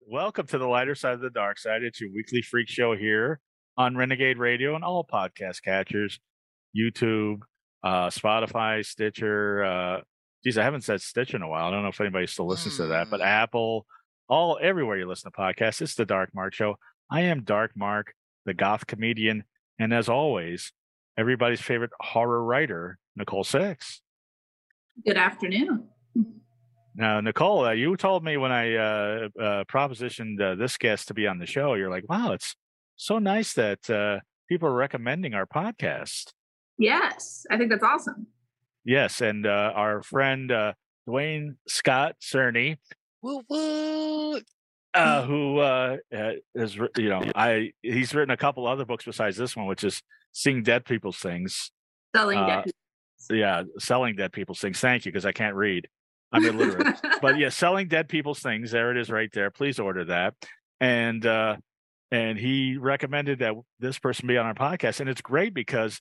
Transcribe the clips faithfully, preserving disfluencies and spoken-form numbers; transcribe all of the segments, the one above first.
Welcome to the lighter side of the dark side. It's your weekly freak show here on Renegade Radio and all podcast catchers, YouTube, uh, Spotify, Stitcher. Uh, geez, I haven't said Stitch in a while. I don't know if anybody still listens to that, but Mm. Apple, all everywhere you listen to podcasts. It's the Dark Mark Show. I am Dark Mark, the goth comedian, and as always, everybody's favorite horror writer, Nicole Six. Good afternoon. Now, Nicole, uh, you told me when I uh, uh, propositioned uh, this guest to be on the show, you're like, wow, it's so nice that uh, people are recommending our podcast. Yes, I think that's awesome. Yes, and uh, our friend uh, Dwayne Scott Cerny, Woo woo. uh, who uh, uh, is, writ- you know, I he's written a couple other books besides this one, which is Seeing Dead People's Things. Selling Uh, dead people. Yeah, Selling Dead People's Things. Thank you, because I can't read. I'm illiterate. But yeah, Selling Dead People's Things. There it is right there. Please order that. And uh, and he recommended that this person be on our podcast. And it's great because,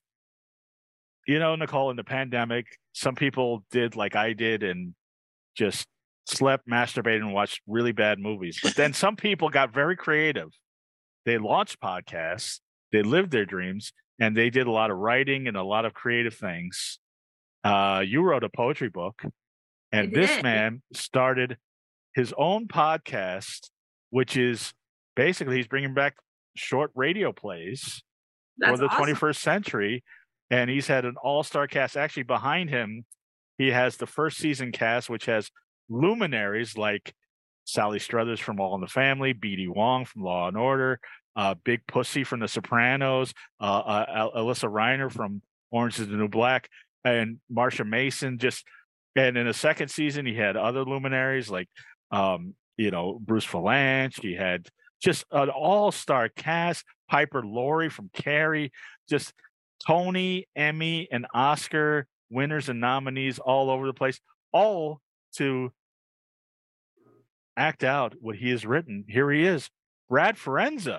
you know, Nicole, in the pandemic, some people did like I did and just slept, masturbated, and watched really bad movies. But then some people got very creative. They launched podcasts, they lived their dreams, and they did a lot of writing and a lot of creative things. Uh, you wrote a poetry book, and I this did. man started his own podcast, which is basically he's bringing back short radio plays That's for the awesome. twenty-first century. And he's had an all-star cast. Actually, behind him, he has the first season cast, which has luminaries like Sally Struthers from All in the Family, B D Wong from Law and Order, uh, Big Pussy from The Sopranos, uh, uh, Al- Alyssa Reiner from Orange is the New Black, and Marsha Mason. Just and in the second season, he had other luminaries like, um, you know, Bruce Valanche. He had just an all-star cast. Piper Laurie from Carrie, just Tony, Emmy, and Oscar winners and nominees all over the place, all to act out what he has written. Here he is, Brad Forenza.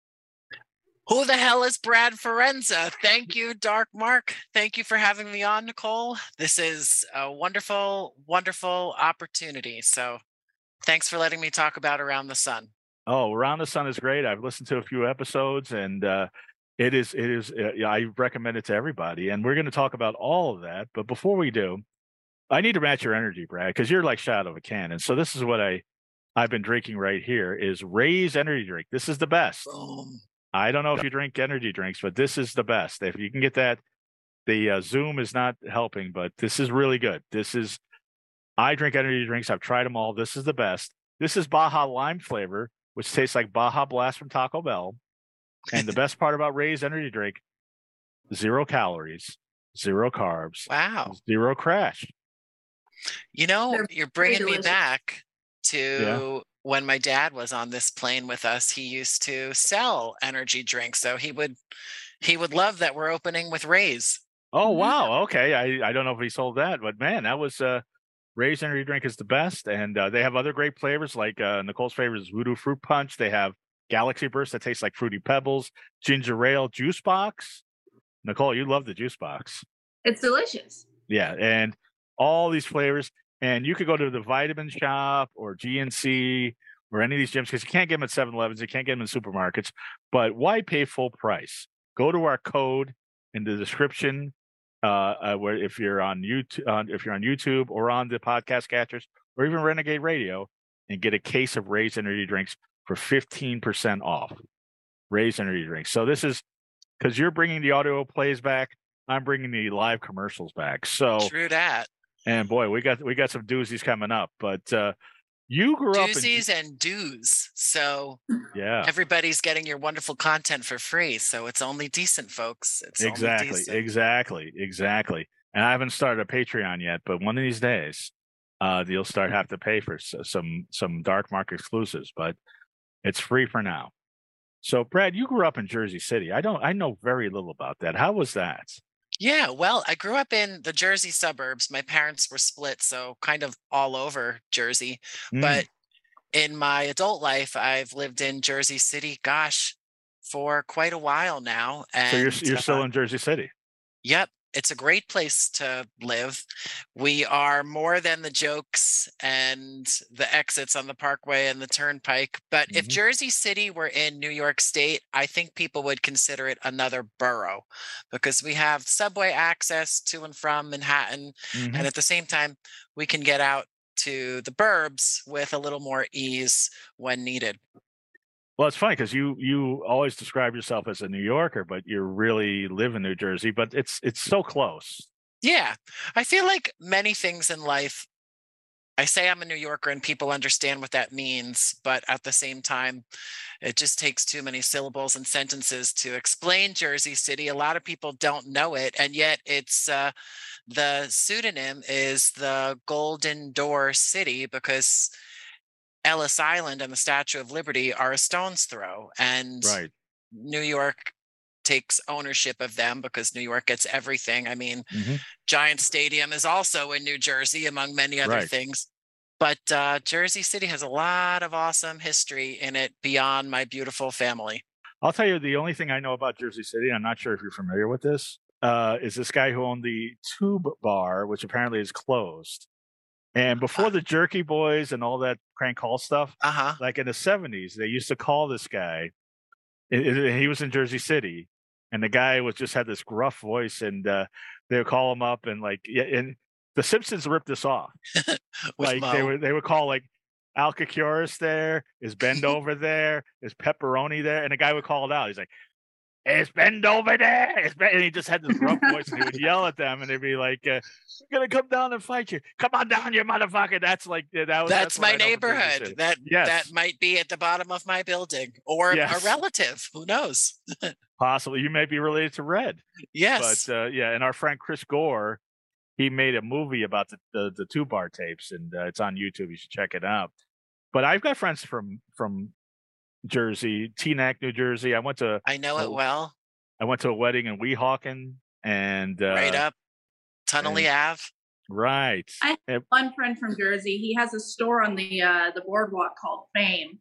Who the hell is Brad Forenza? Thank you, Dark Mark. Thank you for having me on, Nicole. This is a wonderful, wonderful opportunity. So thanks for letting me talk about Around the Sun. Oh, Around the Sun is great. I've listened to a few episodes, and uh, it is it is. Uh, yeah, I recommend it to everybody. And we're going to talk about all of that. But before we do, I need to match your energy, Brad, because you're like shot out of a cannon. So this is what I I've been drinking right here is Ray's energy drink. This is the best. Boom. I don't know if you drink energy drinks, but this is the best. If you can get that, the uh, Zoom is not helping, but this is really good. This is, I drink energy drinks. I've tried them all. This is the best. This is Baja Lime flavor, which tastes like Baja Blast from Taco Bell. And the best part about Ray's energy drink, zero calories, zero carbs, Wow. zero crash. You know, They're you're pretty bringing me delicious. back to when my dad was on this plane with us. He used to sell energy drinks. So he would he would love that we're opening with Ray's. Oh, Mhm. wow. Okay. I, I don't know if he sold that, but man, that was uh, Ray's energy drink is the best. And uh, they have other great flavors like uh, Nicole's favorite is Voodoo Fruit Punch. They have Galaxy Burst that tastes like Fruity Pebbles, Ginger Ale Juice Box. Nicole, you love the juice box. It's delicious. Yeah. And all these flavors. And you could go to the Vitamin Shop or G N C or any of these gyms because you can't get them at seven elevens. You can't get them in supermarkets. But why pay full price? Go to our code in the description. Uh, uh, where if you're on YouTube, uh, if you're on YouTube or on the podcast catchers or even Renegade Radio, and get a case of Ray's energy drinks for fifteen percent off. Ray's energy drinks. So this is because you're bringing the audio plays back. I'm bringing the live commercials back. So True that. and boy, we got we got some doozies coming up. But uh, you grew up in Doozies and do's. So yeah, everybody's getting your wonderful content for free. So it's only decent, folks. It's only exactly, decent. exactly, exactly. And I haven't started a Patreon yet, but one of these days, uh, you'll start have to pay for s- some some Dark Mark exclusives. But it's free for now. So, Brad, you grew up in Jersey City. I don't. I know very little about that. How was that? Yeah, well, I grew up in the Jersey suburbs. My parents were split, so kind of all over Jersey. Mm. But in my adult life, I've lived in Jersey City, gosh, for quite a while now. So you're And you're still uh, in Jersey City. yep, it's a great place to live. We are more than the jokes and the exits on the Parkway and the Turnpike. But if Mhm. Jersey City were in New York State, I think people would consider it another borough because we have subway access to and from Manhattan. Mhm. And at the same time, we can get out to the burbs with a little more ease when needed. Well, it's funny because you you always describe yourself as a New Yorker, but you really live in New Jersey. But it's it's so close. Yeah. I feel like many things in life, I say I'm a New Yorker and people understand what that means, but at the same time, it just takes too many syllables and sentences to explain Jersey City. A lot of people don't know it, and yet it's uh, the pseudonym is the Golden Door City because Ellis Island and the Statue of Liberty are a stone's throw, and Right. New York takes ownership of them because New York gets everything. I mean, Mhm. Giant Stadium is also in New Jersey, among many other Right. things. But uh, Jersey City has a lot of awesome history in it beyond my beautiful family. I'll tell you the only thing I know about Jersey City, I'm not sure if you're familiar with this, uh, is this guy who owned the Tube Bar, which apparently is closed. And before Uh the Jerky Boys and all that crank call stuff, huh. like in the seventies, they used to call this guy. It, it- he was in Jersey City, and the guy was just had this gruff voice, and uh, they would call him up, and like, yeah, and the Simpsons ripped this off. With Like they Mo. would they would call like Alcacuris there, is Bend over there, is Pepperoni there, and the guy would call it out. He's like, "It's Bend over there," it's Ben, and he just had this rough voice, and he would yell at them, and they'd be like, uh, "We're gonna come down and fight you. Come on down, you motherfucker!" That's like that was That's that's what my I know from Jersey neighborhood. City. That that Yes, might be at the bottom of my building or a yes, relative. Who knows? possibly you may be related to Red, but Yes. uh, yeah, and our friend Chris Gore, he made a movie about the the, the two bar tapes, and uh, it's on YouTube. You should check it out. But I've got friends from from Jersey, Teaneck, New Jersey. I went to I know a, it well. I went to a wedding in Weehawken, and Right uh, up Tunnelly and Ave. right, I have and, one friend from Jersey. He has a store on the uh, the boardwalk called Fame.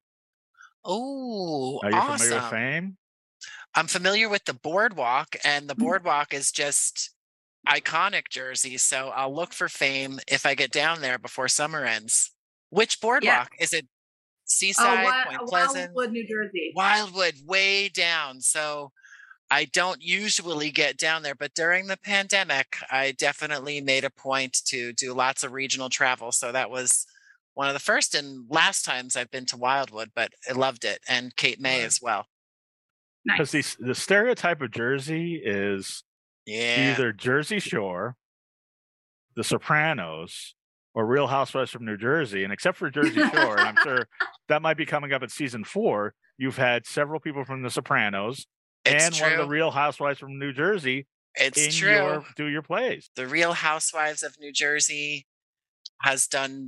Oh, are you familiar with awesome. Fame? I'm familiar with the boardwalk, and the boardwalk is just iconic Jersey. So I'll look for Fame if I get down there before summer ends. Which Yeah. boardwalk? Is it Oh, Seaside, Wi- Point Pleasant? Wildwood, New Jersey. Wildwood, way down. So I don't usually get down there, but during the pandemic, I definitely made a point to do lots of regional travel. So that was one of the first and last times I've been to Wildwood, but I loved it. And Cape May Right. as well. Because Nice. the the stereotype of Jersey is Yeah. either Jersey Shore, The Sopranos, or Real Housewives from New Jersey. And except for Jersey Shore, and I'm sure that might be coming up in season four, you've had several people from The Sopranos It's and one of the true. Real Housewives from New Jersey It's in true. your do your plays. The Real Housewives of New Jersey has done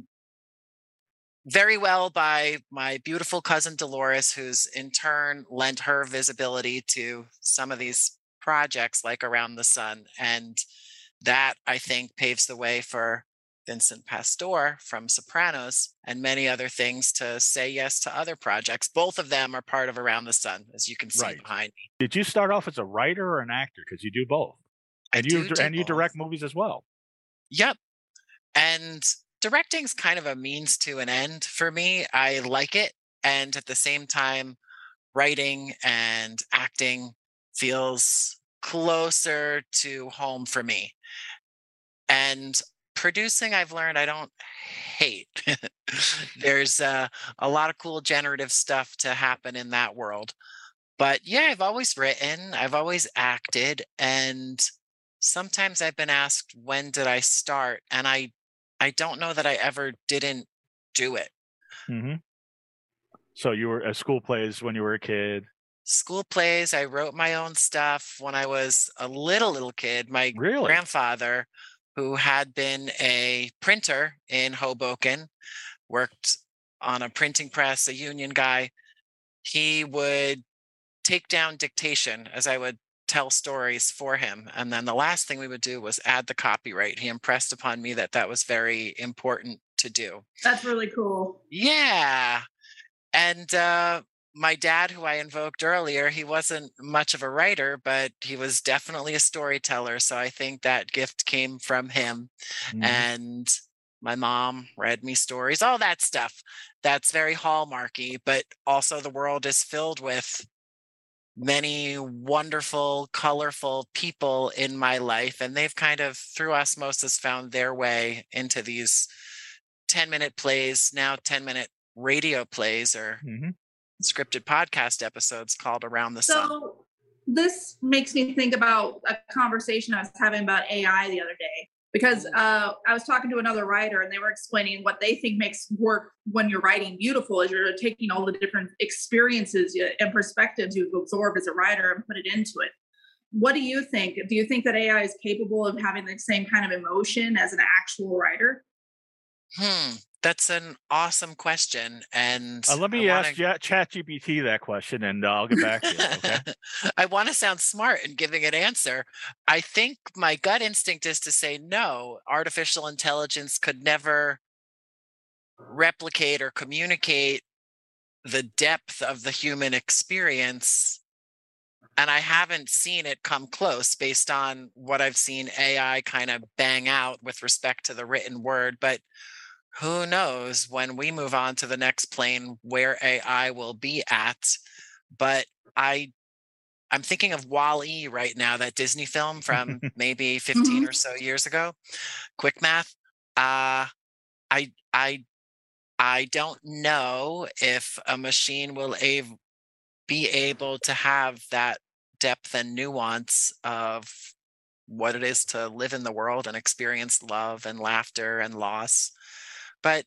very well by my beautiful cousin Dolores, who's in turn lent her visibility to some of these projects like Around the Sun. And that, I think, paves the way for Vincent Pastore from Sopranos and many other things to say yes to other projects. Both of them are part of Around the Sun, as you can see Right. behind me. Did you start off as a writer or an actor? Because you do both, I and you do do and you both. direct movies as well. Yep. And directing's kind of a means to an end for me. I like it. And at the same time, writing and acting feels closer to home for me. And producing, I've learned I don't hate. There's uh, a lot of cool generative stuff to happen in that world. But yeah, I've always written, I've always acted, and sometimes I've been asked when did I start, and I I don't know that I ever didn't do it. hmm So you were at school plays when you were a kid. School plays, I wrote my own stuff when I was a little little kid. My Really? grandfather, who had been a printer in Hoboken, worked on a printing press, a union guy. He would take down dictation as I would tell stories for him. And then the last thing we would do was add the copyright. He impressed upon me that that was very important to do. That's really cool. Yeah. And uh, my dad, who I invoked earlier, he wasn't much of a writer, but he was definitely a storyteller. So I think that gift came from him. Mhm. And my mom read me stories, all that stuff. That's very hallmarky, but also the world is filled with many wonderful, colorful people in my life. And they've kind of, through osmosis, found their way into these ten minute plays, now ten minute radio plays or Mhm. scripted podcast episodes called Around the Sun. So this makes me think about a conversation I was having about A I the other day, because uh, I was talking to another writer and they were explaining what they think makes work when you're writing beautiful is you're taking all the different experiences and perspectives you've absorbed as a writer and put it into it. What do you think? Do you think that A I is capable of having the same kind of emotion as an actual writer? Hmm. That's an awesome question. And Uh, let I me wanna- ask Ja- ChatGPT that question, and uh, I'll get back to you. Okay. I want to sound smart in giving an answer. I think my gut instinct is to say no. Artificial intelligence could never replicate or communicate the depth of the human experience. And I haven't seen it come close based on what I've seen A I kind of bang out with respect to the written word. But who knows when we move on to the next plane where A I will be at. But I I'm thinking of Wall-E right now, that Disney film from maybe fifteen Mhm. or so years ago. Quick math. Uh I I I don't know if a machine will av- be able to have that depth and nuance of what it is to live in the world and experience love and laughter and loss. But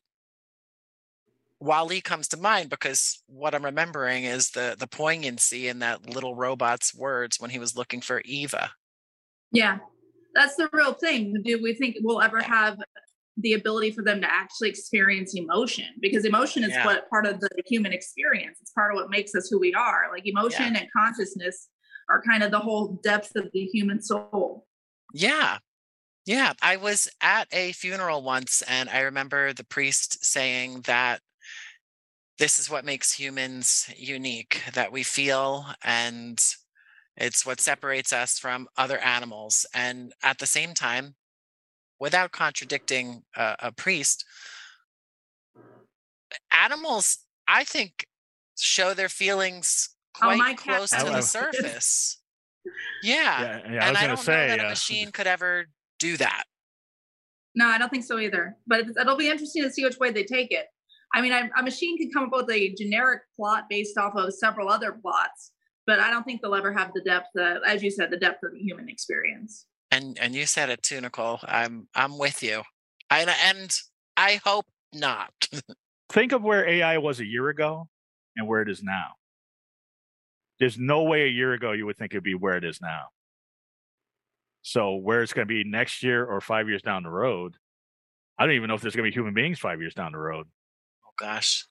Wall-E comes to mind because what I'm remembering is the the poignancy in that little robot's words when he was looking for Eva. Yeah, that's the real thing. Do we think we'll ever have the ability for them to actually experience emotion? Because emotion is Yeah. what part of the human experience. It's part of what makes us who we are. Like emotion and consciousness are kind of the whole depth of the human soul. Yeah. Yeah. I was at a funeral once and I remember the priest saying that this is what makes humans unique, that we feel, and it's what separates us from other animals. And at the same time, without contradicting a, a priest, animals, I think, show their feelings Oh, quite my cat close I- to I- the surface. Yeah. Yeah, yeah. I And was I gonna don't know say. that a Uh, machine could ever do that. No, I don't think so either. But it's- it'll be interesting to see which way they take it. I mean, I, a machine can come up with a generic plot based off of several other plots, but I don't think they'll ever have the depth, that, as you said, the depth of the human experience. And and you said it too, Nicole. I'm I'm with you. I, and I hope not. think of where A I was a year ago and where it is now. There's no way a year ago you would think it'd be where it is now. So where it's going to be next year or five years down the road, I don't even know if there's going to be human beings five years down the road. Oh gosh.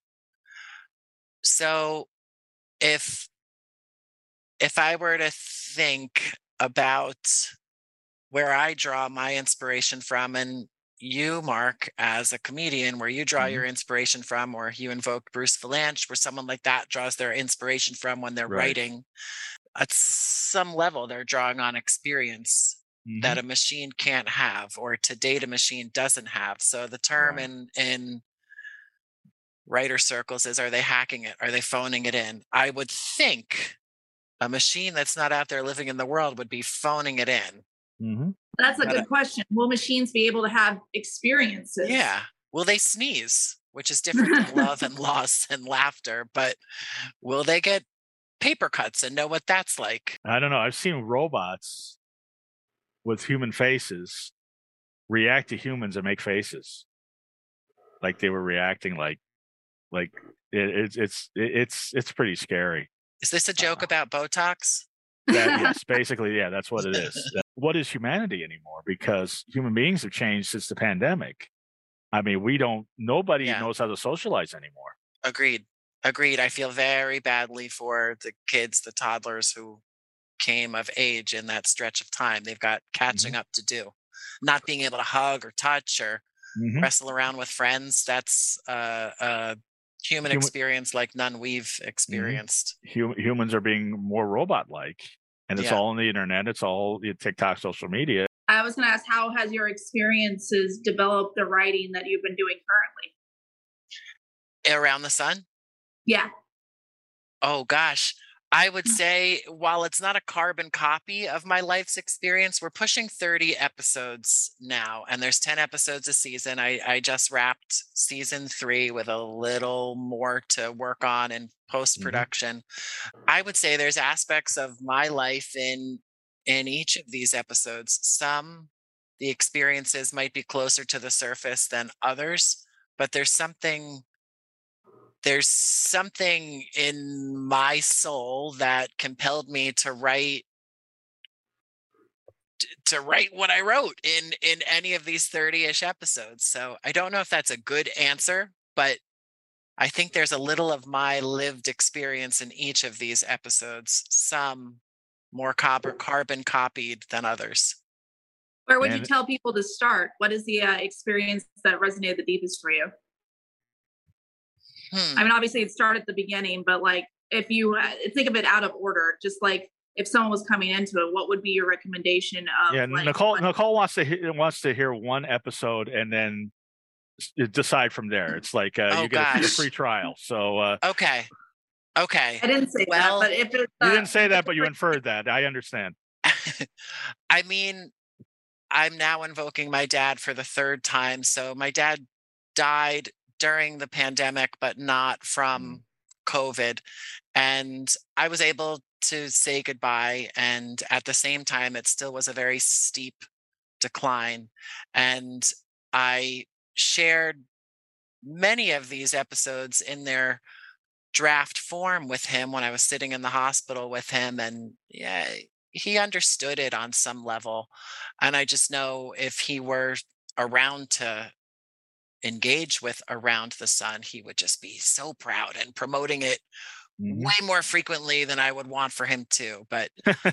So if if I were to think about where I draw my inspiration from, and you, Mark, as a comedian, where you draw Mhm. your inspiration from, or you invoke Bruce Valanche, where someone like that draws their inspiration from when they're Right. writing, at some level, they're drawing on experience Mhm. that a machine can't have, or to date a machine doesn't have. So the term Right. in in writer circles is, are they hacking it? Are they phoning it in? I would think a machine that's not out there living in the world would be phoning it in. Mhm. That's a But, good uh, question. Will machines be able to have experiences? Yeah. Will they sneeze? Which is different than love and loss and laughter. But will they get paper cuts and know what that's like? I don't know. I've seen robots with human faces react to humans and make faces like they were reacting like like it, it's it's it's it's pretty scary. Is this a joke Uh, about Botox? That yes, basically, yeah, that's what it is. That- What is humanity anymore? Because human beings have changed since the pandemic. I mean, we don't. Nobody Yeah. knows how to socialize anymore. Agreed. Agreed. I feel very badly for the kids, the toddlers who came of age in that stretch of time. They've got catching up to do. Not being able to hug or touch or Mhm. wrestle around with friends. That's uh, uh, human, Human- experience like none we've experienced. Hum- humans are being more robot-like, and it's Yeah. all on the internet. It's all you know, TikTok, social media. I was going to ask, how has your experiences developed the writing that you've been doing currently? Around the Sun? Yeah. Oh gosh. I would say while it's not a carbon copy of my life's experience, we're pushing thirty episodes now, and there's ten episodes a season. I, I just wrapped season three with a little more to work on in post-production. Mm-hmm. I would say there's aspects of my life in in each of these episodes. Some, the experiences might be closer to the surface than others, but there's something There's something in my soul that compelled me to write to write what I wrote in in any of these thirty-ish episodes. So I don't know if that's a good answer, but I think there's a little of my lived experience in each of these episodes, some more carbon carbon copied than others. Where would And- you tell people to start? What is the uh, experience that resonated the deepest for you? Hmm. I mean, obviously it started at the beginning, but like if you uh, think of it out of order, just like if someone was coming into it, what would be your recommendation of? Yeah, like, Nicole. what- Nicole wants to hear, wants to hear one episode and then s- decide from there. It's like uh, Oh, you get a, a gosh. free trial. So uh, Okay. Okay. I didn't say Well, that, but if it's, you uh, didn't say if that, it's but you a- inferred that. I understand. I mean, I'm now invoking my dad for the third time. So my dad died during the pandemic, but not from COVID. And I was able to say goodbye. And at the same time, it still was a very steep decline. And I shared many of these episodes in their draft form with him when I was sitting in the hospital with him. And yeah, he understood it on some level. And I just know if he were around to engage with Around the Sun, he would just be so proud and promoting it Mhm. way more frequently than I would want for him to. But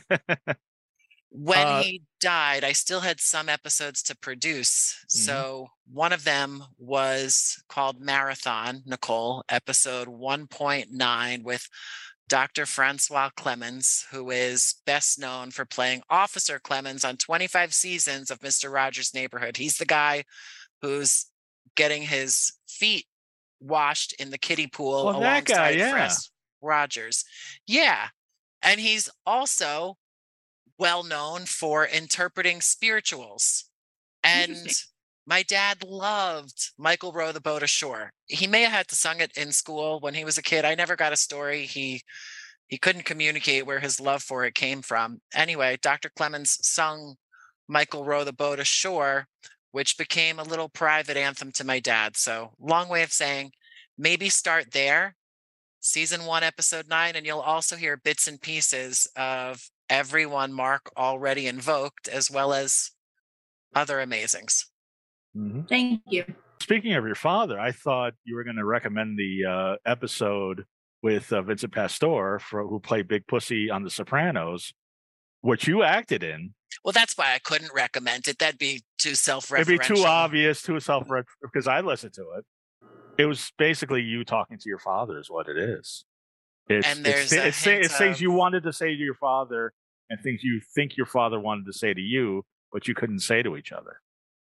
when Uh, he died, I still had some episodes to produce. Mhm. So one of them was called Marathon, Nicole, episode one point nine with Doctor Francois Clemens, who is best known for playing Officer Clemens on twenty-five seasons of Mister Rogers' Neighborhood. He's the guy who's getting his feet washed in the kiddie pool Oh, that guy, alongside yeah. Fred Rogers. Yeah. And he's also well known for interpreting spirituals. And Interesting. my dad loved Michael Row the Boat Ashore. He may have had to sung it in school when he was a kid. I never got a story. He he couldn't communicate where his love for it came from. Anyway, Doctor Clemens sung Michael Row the Boat Ashore, which became a little private anthem to my dad. So long way of saying, maybe start there, season one, episode nine, and you'll also hear bits and pieces of everyone Mark already invoked, as well as other amazings. Mhm. Thank you. Speaking of your father, I thought you were going to recommend the uh, episode with uh, Vincent Pastore, for, who played Big Pussy on The Sopranos, which you acted in. Well, that's why I couldn't recommend it. That'd be too self-referential. It'd be too obvious, too self because I listened to it. It was basically you talking to your father, is what it is. It's, And there's it's, a it's, hint it's things of- you wanted to say to your father and things you think your father wanted to say to you, but you couldn't say to each other.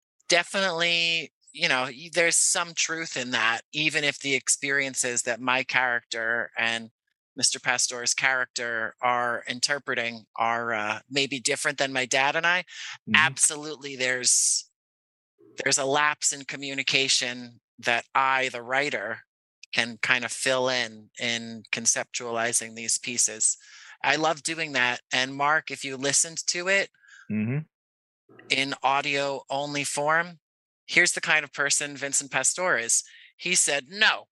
Definitely, you know, y- there's some truth in that, even if the experiences that my character and Mister Pastore's character are interpreting are uh, maybe different than my dad and I. Mhm. Absolutely, there's there's a lapse in communication that I, the writer, can kind of fill in in conceptualizing these pieces. I love doing that. And Mark, if you listened to it Mhm. in audio only form, here's the kind of person Vincent Pastore is. He said, no,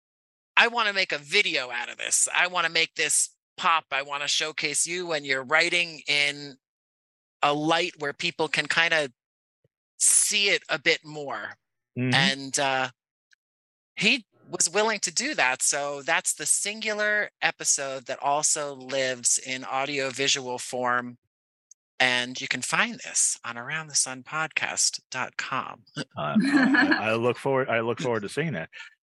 I want to make a video out of this. I want to make this pop. I want to showcase you when you're writing in a light where people can kind of see it a bit more. Mhm. And uh, he was willing to do that. So that's the singular episode that also lives in audio visual form. And you can find this on around the sun podcast dot com. Uh, I, I look forward. I look forward to seeing that.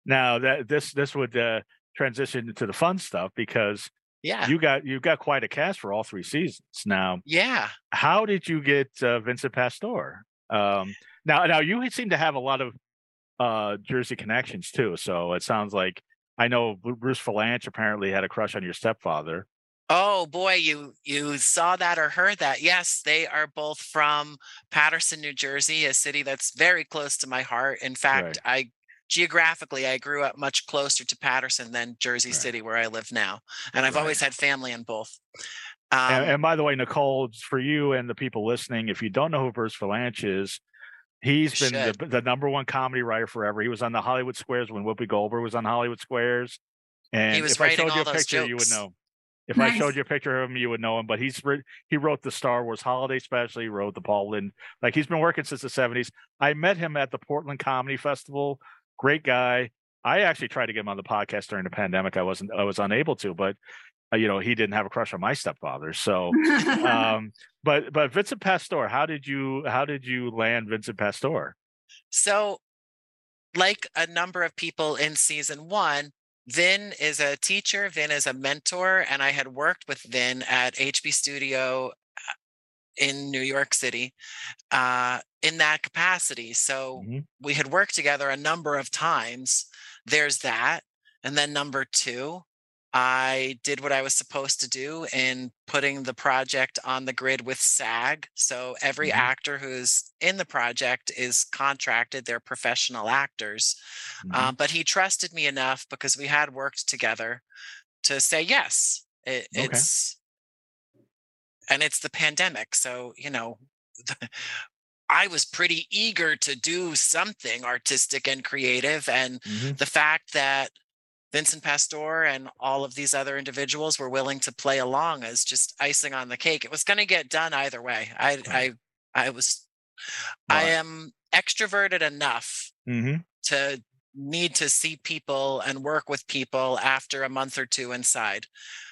Now that this this would uh, transition into the fun stuff because Yeah. you got you got quite a cast for all three seasons. Now, Yeah. how did you get uh, Vincent Pastore? Um, now, now you seem to have a lot of uh, Jersey connections too. So it sounds like I know Bruce Valanche apparently had a crush on your stepfather. Oh boy, you you saw that or heard that. Yes, they are both from Paterson, New Jersey, a city that's very close to my heart. In fact, Right. I geographically I grew up much closer to Paterson than Jersey Right. City where I live now. And I've Right. always had family in both. And, Um, and by the way, Nicole, for you and the people listening, if you don't know who Bruce Valanche is, he's You been the, should. the number one comedy writer forever. He was on the Hollywood Squares when Whoopi Goldberg was on Hollywood Squares. he And was if I writing showed you all a those picture, you would jokes. know. If I Nice. showed you a picture of him, you would know him. But he's writ- he wrote the Star Wars Holiday Special. He wrote the Paul Lynde. Like he's been working since the seventies. I met him at the Portland Comedy Festival. Great guy. I actually tried to get him on the podcast during the pandemic. I wasn't. I was unable to, but uh, you know, he didn't have a crush on my stepfather. So, um, but but Vincent Pastore, how did you how did you land Vincent Pastore? So, like a number of people in season one, Vin is a teacher, Vin is a mentor, and I had worked with Vin at H B Studio in New York City uh, in that capacity. So Mm-hmm. we had worked together a number of times. There's that. And then number two, I did what I was supposed to do in putting the project on the grid with SAG. So every Mhm. actor who's in the project is contracted, they're professional actors. Mhm. Uh, but he trusted me enough because we had worked together to say yes. It, Okay. It's and it's the pandemic. So, you know, I was pretty eager to do something artistic and creative. And Mhm. the fact that Vincent Pastore and all of these other individuals were willing to play along as just icing on the cake. It was going to get done either way. I, Right. I, I was, I Right. am extroverted enough Mhm. to need to see people and work with people after a month or two inside.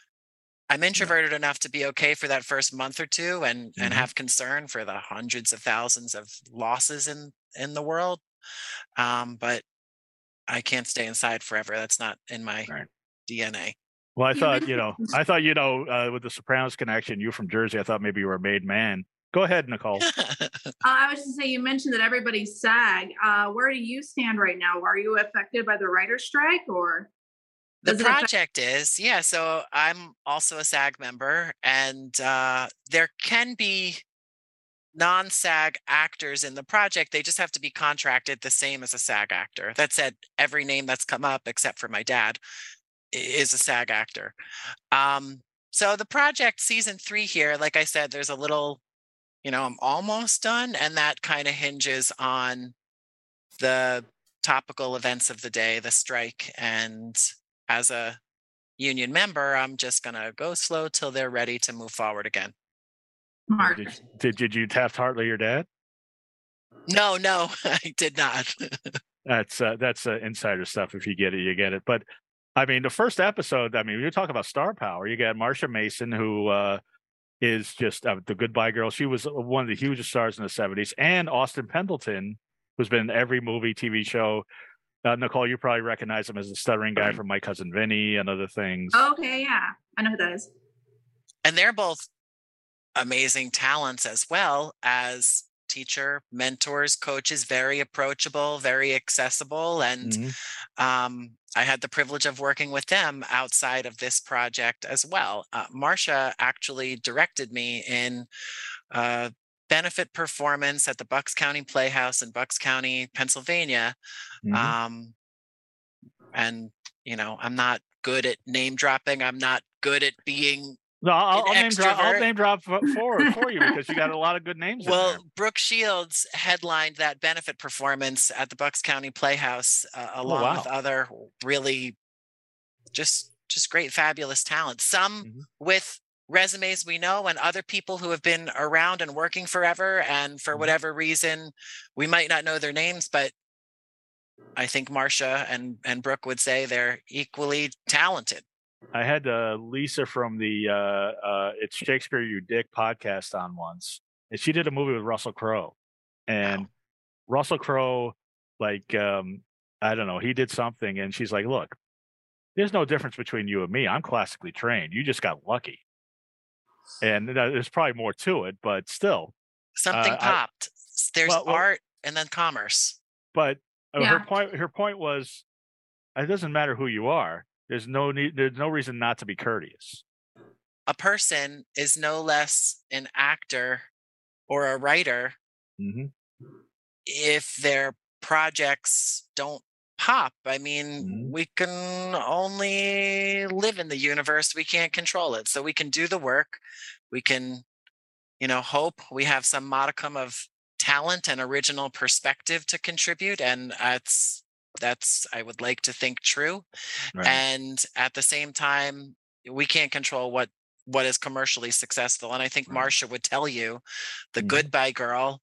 I'm introverted enough to be okay for that first month or two and and Mhm. have concern for the hundreds of thousands of losses in in the world. Um, but I can't stay inside forever. That's not in my Right. D N A. Well, I You thought, you know, mentioned- I thought, you know, uh, with the Sopranos connection, you from Jersey, I thought maybe you were a made man. Go ahead, Nicole. Uh, I was just say you mentioned that everybody's SAG. Uh, where do you stand right now? Are you affected by the writer's strike, or The does it affect- project is, yeah. So I'm also a SAG member, and uh, there can be non-SAG actors in the project. They just have to be contracted the same as a SAG actor. That said, every name that's come up, except for my dad, i- is a SAG actor. Um, so the project season three here, like I said, there's a little, you know, I'm almost done, and that kind of hinges on the topical events of the day, the strike, and as a union member, I'm just going to go slow till they're ready to move forward again. Mark? Did, did did you Taft Hartley your dad? No, no, I did not. That's uh, that's uh, insider stuff. If you get it, you get it. But I mean, the first episode. I mean, you're talking about star power. You got Marsha Mason, who uh, is just uh, the Goodbye Girl. She was one of the hugest stars in the seventies, and Austin Pendleton, who's been in every movie, T V show. Uh, Nicole, you probably recognize him as the stuttering guy from My Cousin Vinny and other things. Okay, yeah, I know who that is. And they're both amazing talents as well as teacher, mentors, coaches, very approachable, very accessible. And Mhm. um, I had the privilege of working with them outside of this project as well. Uh, Marsha actually directed me in uh, benefit performance at the Bucks County Playhouse in Bucks County, Pennsylvania. Mhm. Um, and, you know, I'm not good at name dropping. I'm not good at being No, I'll, an I'll name drop. I'll extrovert. name drop for, for for you because you got a lot of good names in there. Well, Brooke Shields headlined that benefit performance at the Bucks County Playhouse, uh, along with wow. other really just just great, fabulous talent. Some Mhm. with resumes we know, and other people who have been around and working forever. And for Mhm. whatever reason, we might not know their names, but I think Marsha and and Brooke would say they're equally talented. I had uh, Lisa from the uh, uh, It's Shakespeare You Dick podcast on once, and she did a movie with Russell Crowe. And Wow. Russell Crowe, like, um, I don't know, he did something, and she's like, "Look, there's no difference between you and me. I'm classically trained. You just got lucky." And uh, there's probably more to it, but still, Something uh, I, popped. There's well, well, art and then commerce. but uh, Yeah. her point, her point was, it doesn't matter who you are. There's no need. There's no reason not to be courteous. A person is no less an actor or a writer hmm if their projects don't pop. I mean, Mhm. we can only live in the universe. We can't control it. So we can do the work. We can, you know, hope we have some modicum of talent and original perspective to contribute. And that's, that's, I would like to think, true. Right. And at the same time, we can't control what what is commercially successful. And I think Right. Marsha would tell you, the Mhm. Goodbye Girl.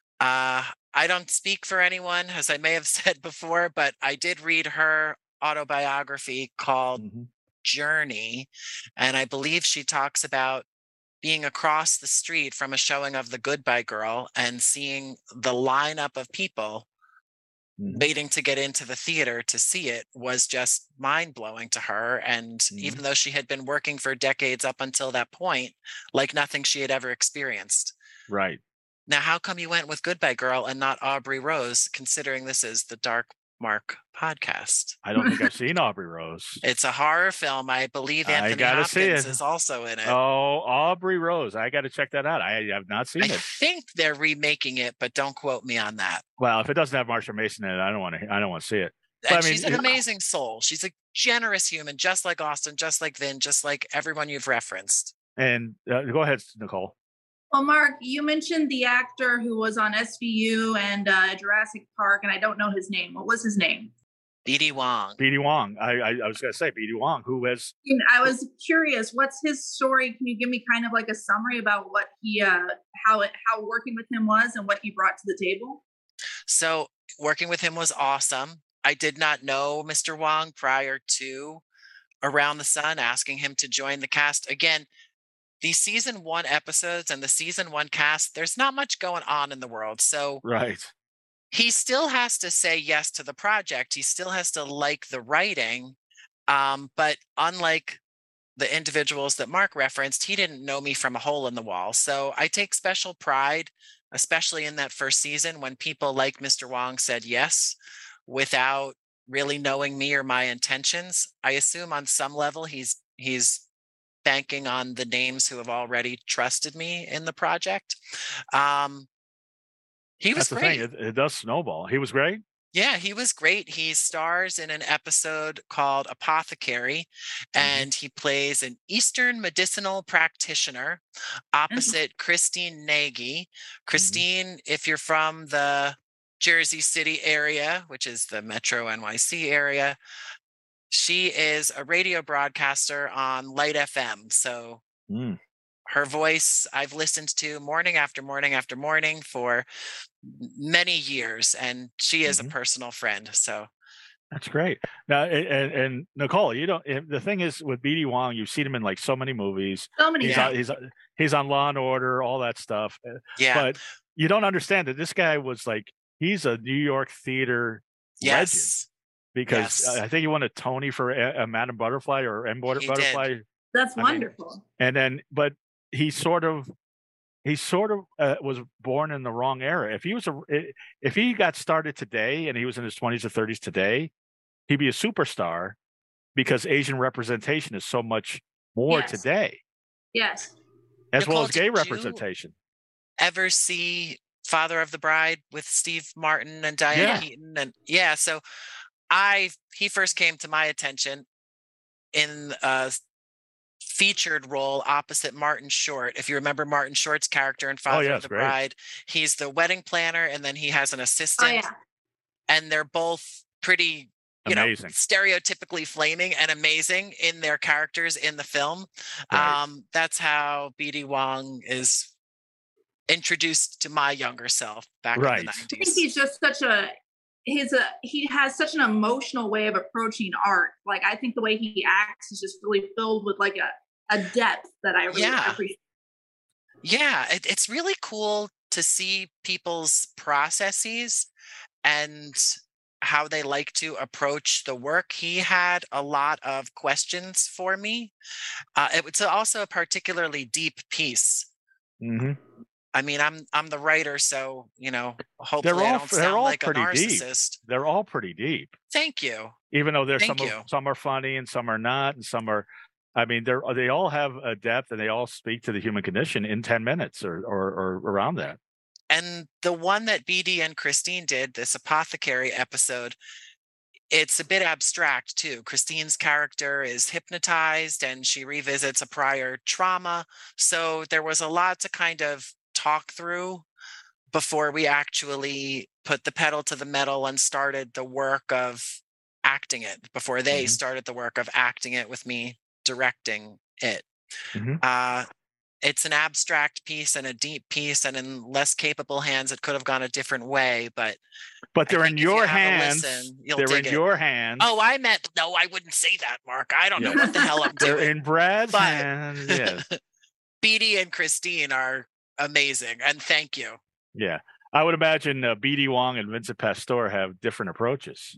Uh, I don't speak for anyone, as I may have said before, but I did read her autobiography called Mhm. Journey. And I believe she talks about being across the street from a showing of The Goodbye Girl and seeing the lineup of people Mhm. waiting to get into the theater to see it was just mind blowing to her. And Mhm. even though she had been working for decades up until that point, like nothing she had ever experienced. Right. Now, how come you went with Goodbye Girl and not Aubrey Rose, considering this is the Dark Mark podcast? I don't think I've seen Aubrey Rose. It's a horror film. I believe I Anthony gotta see Hopkins it. is also in it. Oh, Aubrey Rose. I got to check that out. I have not seen I it. think they're remaking it, but don't quote me on that. Well, if it doesn't have Marsha Mason in it, I don't want to. I don't want to see it. But And I mean, she's an it- amazing soul. She's a generous human, just like Austin, just like Vin, just like everyone you've referenced. and uh, go ahead, Nicole. Well, Mark, you mentioned the actor who was on S V U and uh, Jurassic Park, and I don't know his name. What was his name? B D Wong. B D Wong. I, I, I was going to say B D Wong, who has. And I was curious, what's his story? Can you give me kind of like a summary about what he, uh, how it, how working with him was, and what he brought to the table? So working with him was awesome. I did not know Mister Wong prior to Around the Sun, asking him to join the cast. Again, the season one episodes and the season one cast, there's not much going on in the world. So Right. he still has to say yes to the project. He still has to like the writing. Um, but unlike the individuals that Mark referenced, he didn't know me from a hole in the wall. So I take special pride, especially in that first season, when people like Mister Wong said yes without really knowing me or my intentions. I assume on some level he's he's banking on the names who have already trusted me in the project. Um, he was That's the great. thing. It, it does snowball. He was great. Yeah, he was great. He stars in an episode called Apothecary, and he plays an Eastern medicinal practitioner opposite Christine Nagy. Christine, if you're from the Jersey City area, which is the Metro N Y C area, she is a radio broadcaster on Light F M. So Mm. her voice I've listened to morning after morning after morning for many years, and she is Mhm. a personal friend. So That's great. Now, and, and, and Nicole, you don't. The thing is with B D Wong, you've seen him in like so many movies. So many. He's Yeah. on, he's he's on Law and Order, all that stuff. Uh, yeah, But you don't understand that this guy was like he's a New York theater legend yes, because Yes. I think he won a Tony for a, a Madam Butterfly or M He did. Butterfly, That's I mean, wonderful. and then but he sort of he sort of uh, was born in the wrong era. If he was a if he got started today and he was in his twenties or thirties today, he'd be a superstar because Asian representation is so much more Yes. today, Yes. as well Nicole, as gay did you- representation. ever see Father of the Bride with Steve Martin and Diane Yeah. Keaton? And yeah, so I he first came to my attention in a featured role opposite Martin Short. If you remember Martin Short's character in Father yeah, of it's the great. Bride, he's the wedding planner, and then he has an Oh assistant, yeah. and they're both pretty, you Amazing. know, stereotypically flaming and amazing in their characters in the film. Right. Um, that's how B D Wong is introduced to my younger self back Right. in the I think nineties. he's just such a he's a he has such an emotional way of approaching art. Like I think the way he acts is just really filled with like a, a depth that I really Yeah. appreciate. Yeah, it, it's really cool to see people's processes and how they like to approach the work. He had a lot of questions for me. Uh, it was also a particularly deep piece. Mm-hmm. I mean, I'm I'm the writer, so you know, hopefully They're I all don't they're sound all like a pretty deep. narcissist. They're all pretty deep. Thank you. Even though there's Thank some you. are, some are funny and some are not, and some are. I mean, they're they all have a depth, and they all speak to the human condition in ten minutes or or, or around that. And the one that B D and Christine did, this apothecary episode, it's a bit abstract too. Christine's character is hypnotized and she revisits a prior trauma. So there was a lot to kind of talk through before we actually put the pedal to the metal and started the work of acting it, before they Mhm. started the work of acting it with me directing it. Mhm. Uh, it's an abstract piece and a deep piece, and in less capable hands, it could have gone a different way. But But I they're in think if you your have a hands. listen, you'll They're dig in it. your hands. Oh, I meant no. I wouldn't say that, Mark. I don't know Yeah. what the hell I'm They're doing. in Brad's But- hands. Yes. B D and Christine are amazing, and thank you. Yeah. I would imagine uh, B D Wong and Vincent Pastore have different approaches.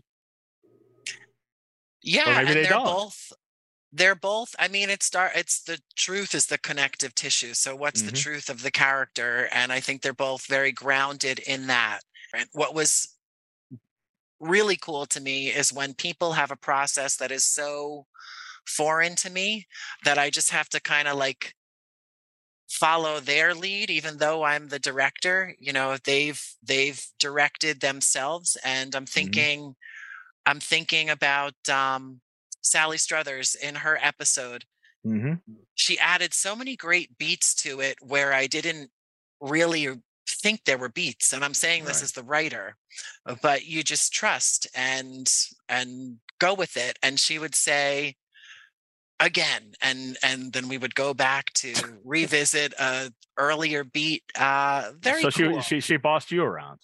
Yeah, maybe and they they're don't. both. They're both. I mean, it's start. It's the truth is the connective tissue. So, what's the Mhm. truth of the character? And I think they're both very grounded in that. And what was really cool to me is when people have a process that is so foreign to me that I just have to kind of like follow their lead, even though I'm the director. You know, they've they've directed themselves, and I'm thinking, I'm thinking about um, Sally Struthers in her episode. Mm-hmm. She added so many great beats to it where I didn't really think there were beats, and I'm saying this Right. as the writer, but you just trust and and go with it. And she would say again, and and then we would go back to revisit a earlier beat. Uh very So cool. she she she bossed you around.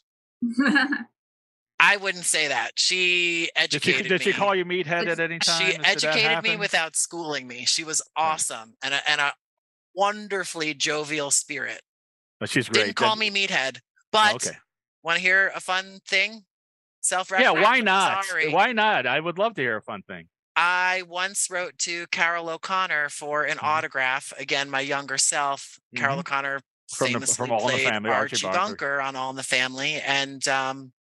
I wouldn't say that. She Did she educated did me. she call you meathead at any time? She Did that educated me happen? without schooling me. She was awesome and a, and a wonderfully jovial spirit. But she's great. Didn't call That- me meathead, but okay. want to hear a fun thing? Self Yeah, why referential. not? Sorry. Why not? I would love to hear a fun thing. I once wrote to Carol O'Connor for an Mhm. autograph. Again, my younger self. Carol Mhm. O'Connor From the- famously from All in the played Family, Archie, Archie Bunker. Bunker. on All in the Family, and um,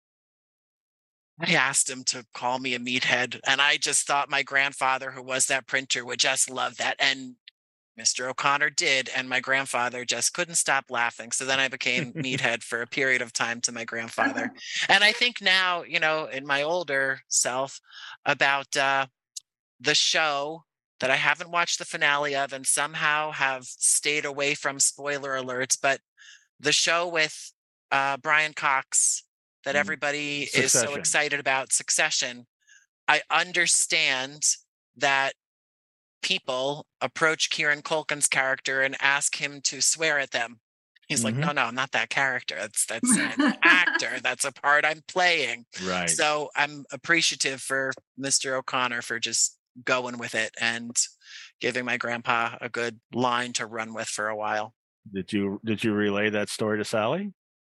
I asked him to call me a meathead, and I just thought my grandfather, who was that printer, would just love that, and Mister O'Connor did, and my grandfather just couldn't stop laughing. So then I became meathead for a period of time to my grandfather. And I think now, you know, in my older self, about uh, the show that I haven't watched the finale of and somehow have stayed away from spoiler alerts, but the show with uh, Brian Cox that Mm. everybody is so Succession. excited about, Succession. I understand that people approach Kieran Culkin's character and ask him to swear at them. He's like, Mhm. no, no, I'm not that character. That's that's an actor. That's a part I'm playing. Right. So I'm appreciative for Mister O'Connor for just going with it and giving my grandpa a good line to run with for a while. Did you did you relay that story to Sally?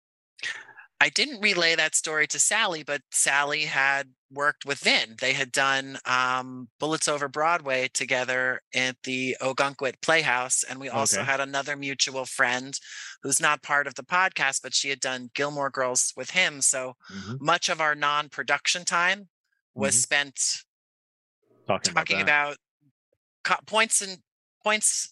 I didn't relay that story to Sally, but Sally had worked with Vin. They had done um, Bullets Over Broadway together at the Ogunquit Playhouse. And we also Okay. had another mutual friend who's not part of the podcast, but she had done Gilmore Girls with him. So Mhm. much of our non-production time was Mhm. spent Talking, talking about, about, co- points and points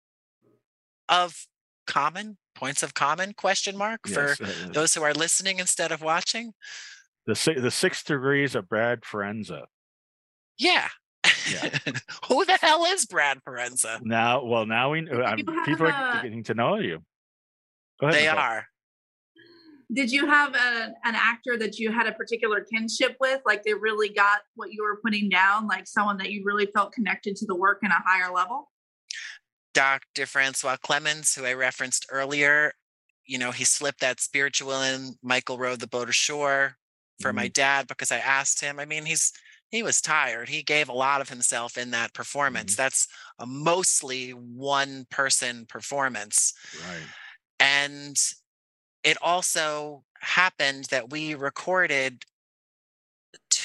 of common points of common question mark that. for Yes, uh, those who are listening instead of watching. the si- the six degrees of Brad Forenza. Yeah. Yeah. Who the hell is Brad Forenza? Now, well, now we I'm, You have people are a- getting to know you. Go ahead. They Nicole. are. Did you have a, an actor that you had a particular kinship with? Like they really got what you were putting down, like someone that you really felt connected to the work in a higher level? Doctor Francois Clemens, who I referenced earlier, you know, he slipped that spiritual in. Michael rowed the boat ashore for my dad because I asked him. I mean, he's he was tired. He gave a lot of himself in that performance. Mhm. That's a mostly one person performance. Right. And it also happened that we recorded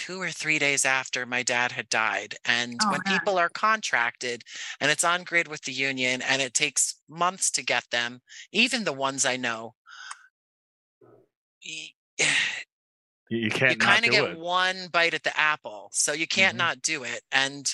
two or three days after my dad had died. And Oh, when man. people are contracted and it's on grid with the union and it takes months to get them, even the ones I know, y- You, you you can't not kind of do get it. one bite at the apple. So you can't Mhm. not do it. And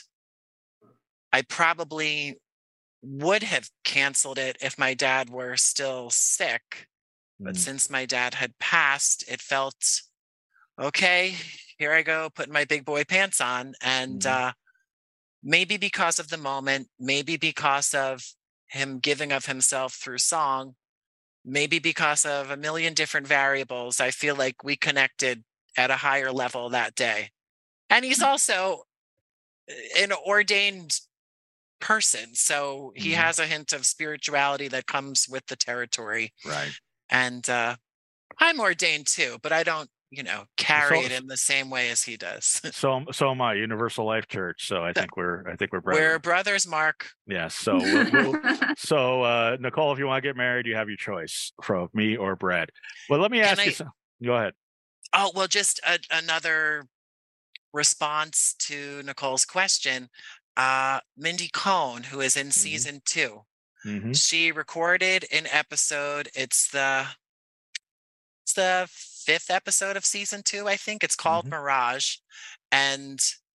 I probably would have canceled it if my dad were still sick. But Mm. since my dad had passed, it felt okay. Here I go, putting my big boy pants on. And Mhm. uh, maybe because of the moment, maybe because of him giving of himself through song, maybe because of a million different variables, I feel like we connected at a higher level that day. And he's also an ordained person. So he Mhm. has a hint of spirituality that comes with the territory. Right. And uh, I'm ordained too, but I don't, you know, carry So it in the same way as he does. so so am I, Universal Life Church. So I think we're I think we're We're brethren. brothers, Mark. Yes. So we'll, we'll, so uh, Nicole, if you want to get married, you have your choice from me or Brad. Well, let me Can ask you I? some. Go ahead. Oh, well, just a, another response to Nicole's question. Uh, Mindy Cohn, who is in Mhm. season two, Mm-hmm. she recorded an episode. It's the it's the fifth episode of season two, I think. It's called Mhm. Mirage, and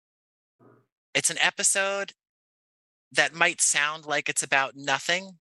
it's an episode that might sound like it's about nothing,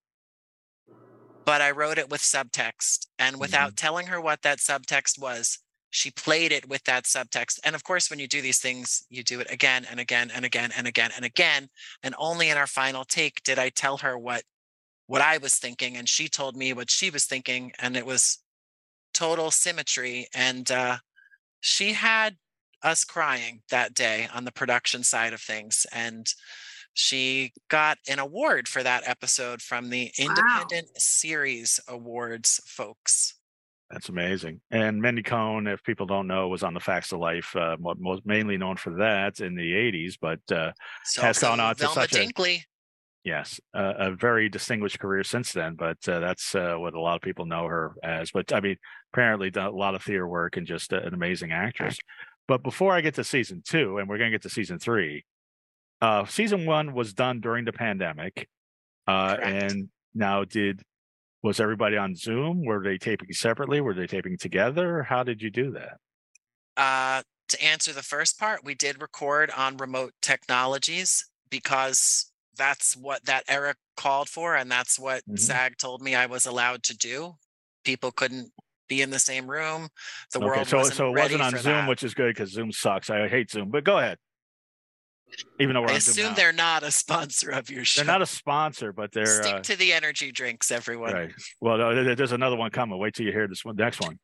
but I wrote it with subtext. And without Mhm. telling her what that subtext was, she played it with that subtext. And of course, when you do these things, you do it again and again and again and again and again. And only in our final take did I tell her what what I was thinking, and she told me what she was thinking, and it was total symmetry. And uh, she had us crying that day on the production side of things. And she got an award for that episode from the Wow. Independent Series Awards folks. That's amazing. And Mindy Cohn, if people don't know, was on The Facts of Life, uh, mo- most mainly known for that in the eighties, but uh, So has gone also on to Velma such a Dinkley. yes, uh, a very distinguished career since then. But uh, that's uh, what a lot of people know her as. But I mean, apparently done a lot of theater work and just uh, an amazing actress. But before I get to season two, and we're going to get to season three, uh, season one was done during the pandemic, uh, Correct. and now did was everybody on Zoom? Were they taping separately? Were they taping together? How did you do that? Uh, to answer the first part, we did record on remote technologies because that's what that era called for, and that's what Mhm. SAG told me I was allowed to do. People couldn't be in the same room. The Okay, world so wasn't so it ready wasn't on for Zoom, that. which is good because Zoom sucks. I hate Zoom, but go ahead. Even though we're I on Zoom assume now, they're not a sponsor of your show. they're not a sponsor, but they're Stick uh, to the energy drinks, everyone. right. Well, no, there- there's another one coming. Wait till you hear this one, next one.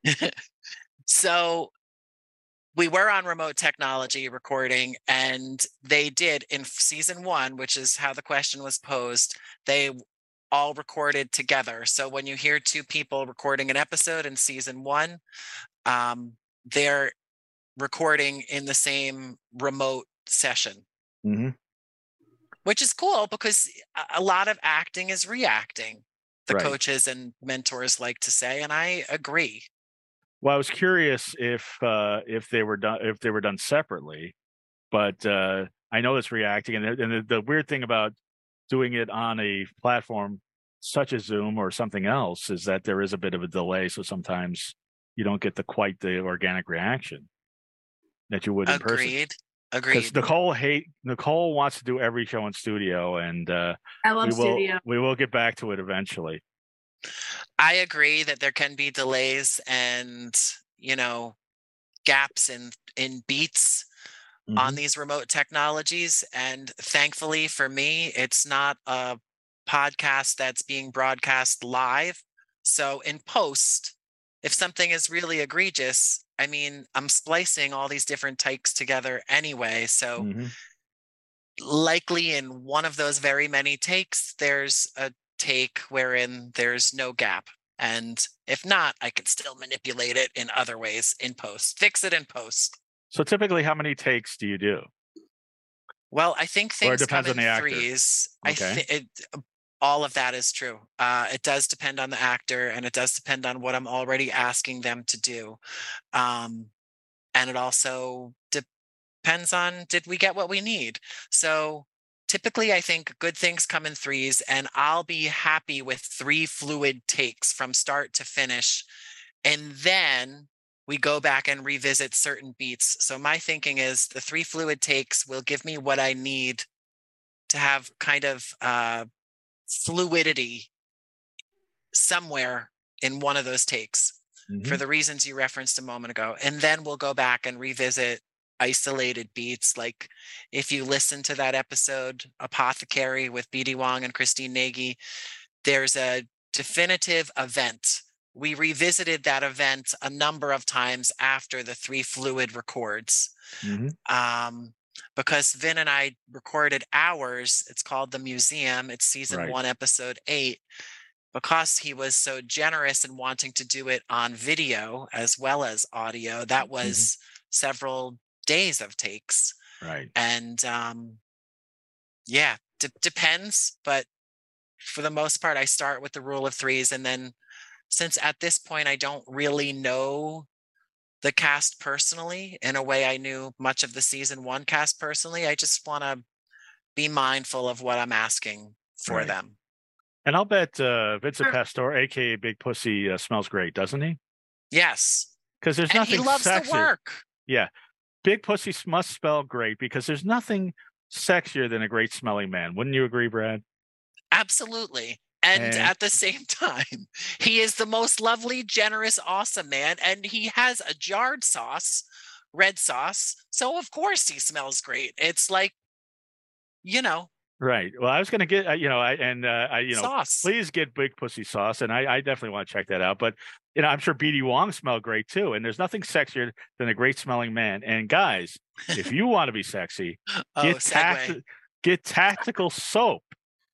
So we were on remote technology recording, and they did in season one, which is how the question was posed, they all recorded together. So when you hear two people recording an episode in season one, um, they're recording in the same remote session, Mm-hmm. which is cool because a- a lot of acting is reacting, the Right. coaches and mentors like to say, and I agree. Well, I was curious if uh, if they were done if they were done separately, but uh, I know it's reacting, and, the- and the, the weird thing about doing it on a platform such as Zoom or something else is that there is a bit of a delay, so sometimes you don't get the quite the organic reaction that you would in person. Agreed. Because Agreed. Nicole hate Nicole wants to do every show in studio, and uh, I love we will studio. we will get back to it eventually. I agree that there can be delays and, you know, gaps in in beats on Mhm. these remote technologies. And thankfully for me, it's not a podcast that's being broadcast live. So in post, if something is really egregious, I mean, I'm splicing all these different takes together anyway. So Mhm. likely in one of those very many takes, there's a take wherein there's no gap. And if not, I can still manipulate it in other ways in post, fix it in post. So typically, how many takes do you do? Well, I think Or it things come depends on in the actor. threes. I Okay. think all of that is true. Uh, it does depend on the actor, and it does depend on what I'm already asking them to do. Um, and it also depends on, did we get what we need? So typically, I think good things come in threes, and I'll be happy with three fluid takes from start to finish. And then we go back and revisit certain beats. So my thinking is the three fluid takes will give me what I need to have kind of uh, fluidity somewhere in one of those takes mm-hmm. for the reasons you referenced a moment ago. And then we'll go back and revisit isolated beats. Like if you listen to that episode, Apothecary with B D Wong and Christine Nagy, there's a definitive event. We revisited that event a number of times after the three fluid records. Mm-hmm. Um, because Vin and I recorded ours. It's called The Museum. It's season right. one, episode eight. Because he was so generous in wanting to do it on video as well as audio, that was mm-hmm. several days of takes. Right. And um, yeah, d- depends. But for the most part, I start with the rule of threes. And then since at this point, I don't really know the cast personally in a way I knew much of the season one cast personally, I just want to be mindful of what I'm asking for right. them. And I'll bet uh, Vincent Pastore, a k a. Big Pussy, uh, smells great, doesn't he? Yes. Because there's and nothing he loves sexier. The work. Yeah. Big Pussy must smell great because there's nothing sexier than a great smelling man. Wouldn't you agree, Brad? Absolutely. And, and at the same time, he is the most lovely, generous, awesome man. And he has a jarred sauce, red sauce. So, of course, he smells great. It's like, you know. Right. Well, I was going to get, uh, you know, I, and, uh, I, you know, sauce. Please get Big Pussy sauce. And I, I definitely want to check that out. But, you know, I'm sure B D Wong smelled great, too. And there's nothing sexier than a great smelling man. And guys, if you want to be sexy, oh, get, tact- get Tactical Soap.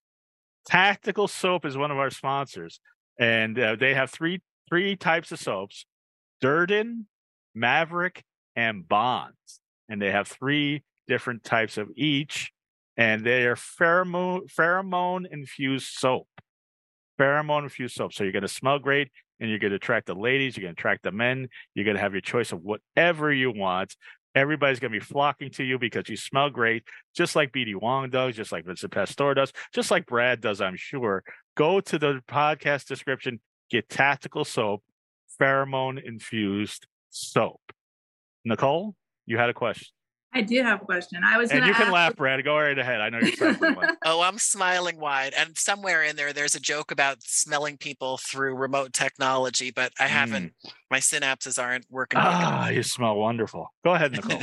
Tactical Soap is one of our sponsors. And uh, they have three three types of soaps, Durden, Maverick, and Bonds. And they have three different types of each. And they are pheromone pheromone infused soap. Pheromone infused soap. So you're going to smell great and you're going to attract the ladies. You're going to attract the men. You're going to have your choice of whatever you want. Everybody's going to be flocking to you because you smell great, just like B D Wong does, just like Vincent Pastore does, just like Brad does, I'm sure. Go to the podcast description, get Tactical Soap, pheromone infused soap. Nicole, you had a question. I did have a question. I was, and you can ask laugh, Brad. Go right ahead. I know you're smiling. Oh, I'm smiling wide. And somewhere in there, there's a joke about smelling people through remote technology, but I haven't. Mm. My synapses aren't working. Ah, you smell wonderful. Go ahead, Nicole.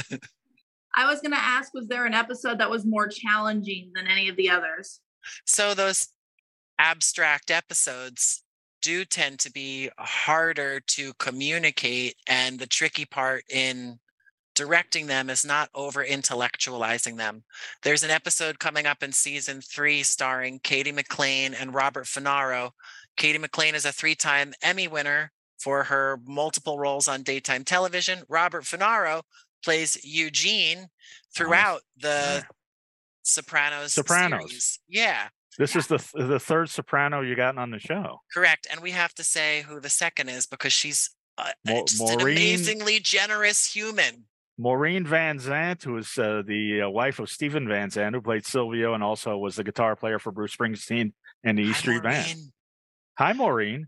I was going to ask: was there an episode that was more challenging than any of the others? So those abstract episodes do tend to be harder to communicate, and the tricky part in directing them is not over intellectualizing them. There's an episode coming up in season three starring Katie McLean and Robert Finaro. Katie McLean is a three-time Emmy winner for her multiple roles on daytime television. Robert Finaro plays Eugene throughout the yeah. Sopranos. Sopranos. Series. Yeah. This yeah. is the th- the third Soprano you gotten on the show. Correct. And we have to say who the second is because she's uh, Mo- just Maureen, an amazingly generous human. Maureen Van Zant, who is uh, the uh, wife of Steven Van Zandt, who played Silvio and also was the guitar player for Bruce Springsteen and the E Street Band. Hi, Maureen.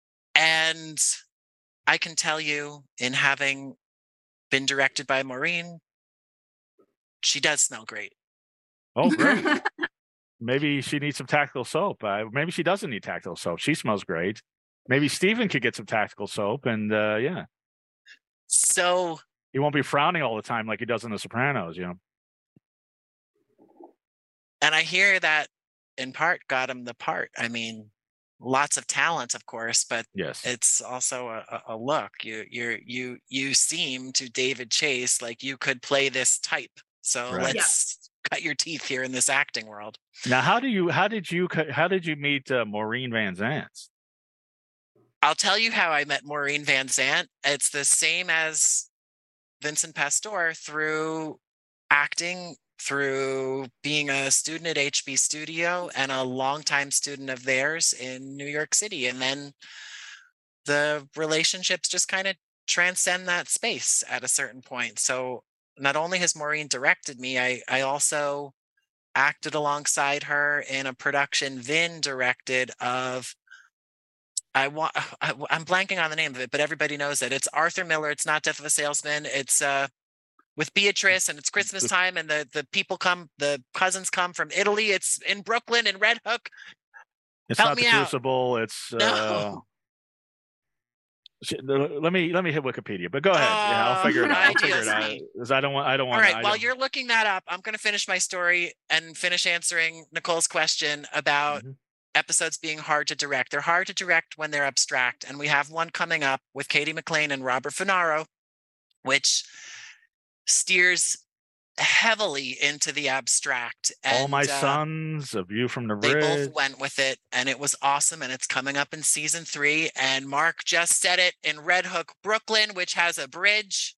And I can tell you, in having been directed by Maureen, she does smell great. Oh, great. Maybe she needs some Tactical Soap. Uh, maybe she doesn't need Tactical Soap. She smells great. Maybe Steven could get some Tactical Soap, and uh, yeah. So he won't be frowning all the time like he does in The Sopranos, you know. And I hear that in part got him the part. I mean, lots of talent, of course, but yes, it's also a, a look. You you you you seem to David Chase like you could play this type. So right. let's yeah. cut your teeth here in this acting world. Now, how do you how did you how did you meet uh, Maureen Van Zant? I'll tell you how I met Maureen Van Zant. It's the same as Vincent Pastore, through acting, through being a student at H B Studio and a longtime student of theirs in New York City. And then the relationships just kind of transcend that space at a certain point. So not only has Maureen directed me, I, I also acted alongside her in a production Vin directed of, I want, I, I'm blanking on the name of it, but everybody knows it. It's Arthur Miller. It's not Death of a Salesman. It's uh, with Beatrice, and it's Christmas time, and the, the people come, the cousins come from Italy. It's in Brooklyn, in Red Hook. It's Help not me the out. Crucible. It's No. uh, let me let me hit Wikipedia, but go ahead. Uh, yeah, I'll figure it out. I'll figure it out. Because I don't want. I don't want. All right. I while don't... you're looking that up, I'm going to finish my story and finish answering Nicole's question about mm-hmm. episodes being hard to direct. They're hard to direct when they're abstract, and we have one coming up with Katie McLean and Robert Funaro, which steers heavily into the abstract. And, All My uh, Sons, A View from the Bridge. They both went with it, and it was awesome, and it's coming up in season three. And Mark just said it, in Red Hook, Brooklyn, which has a bridge.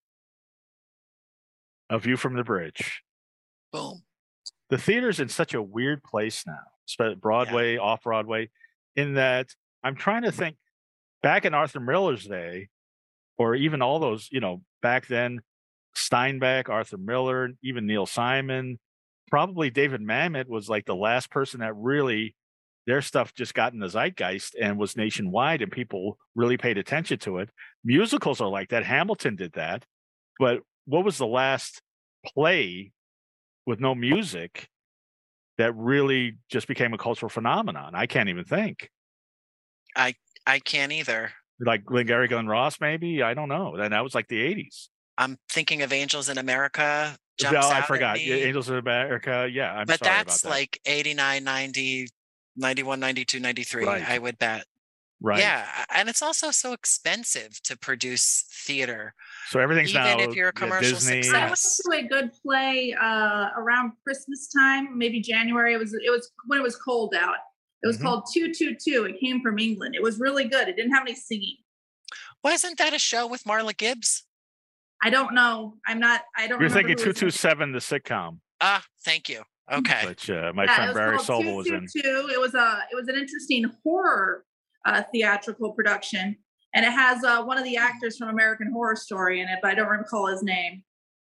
A View from the Bridge. Boom. The theater's in such a weird place now, Broadway, yeah. off-Broadway, in that I'm trying to think, back in Arthur Miller's day, or even all those, you know, back then, Steinbeck, Arthur Miller, even Neil Simon, probably David Mamet was like the last person that really, their stuff just got in the zeitgeist and was nationwide, and people really paid attention to it. Musicals are like that. Hamilton did that. But what was the last play with no music that really just became a cultural phenomenon? I can't even think. I I can't either. Like Glengarry Glen Ross, maybe? I don't know. And that was like the eighties. I'm thinking of Angels in America. Oh, I forgot. Angels in America. Yeah, I'm but sorry that's about that. like eighty-nine, ninety, ninety-one, ninety-two, ninety-three, right. I would bet. Right. Yeah, and it's also so expensive to produce theater. So everything's even now, if you're a commercial yeah, Disney. success. I went to a good play uh, around Christmas time, maybe January. It was it was when it was cold out. It was mm-hmm. called two two two. It came from England. It was really good. It didn't have any singing. Wasn't that a show with Marla Gibbs? I don't know. I'm not. I don't. You're thinking two two seven, the sitcom. Ah, thank you. Okay. Which uh, my yeah, friend Barry Sobel was in. It was a. It was an interesting horror uh, theatrical production, and it has uh, one of the actors from American Horror Story in it, but I don't recall his name.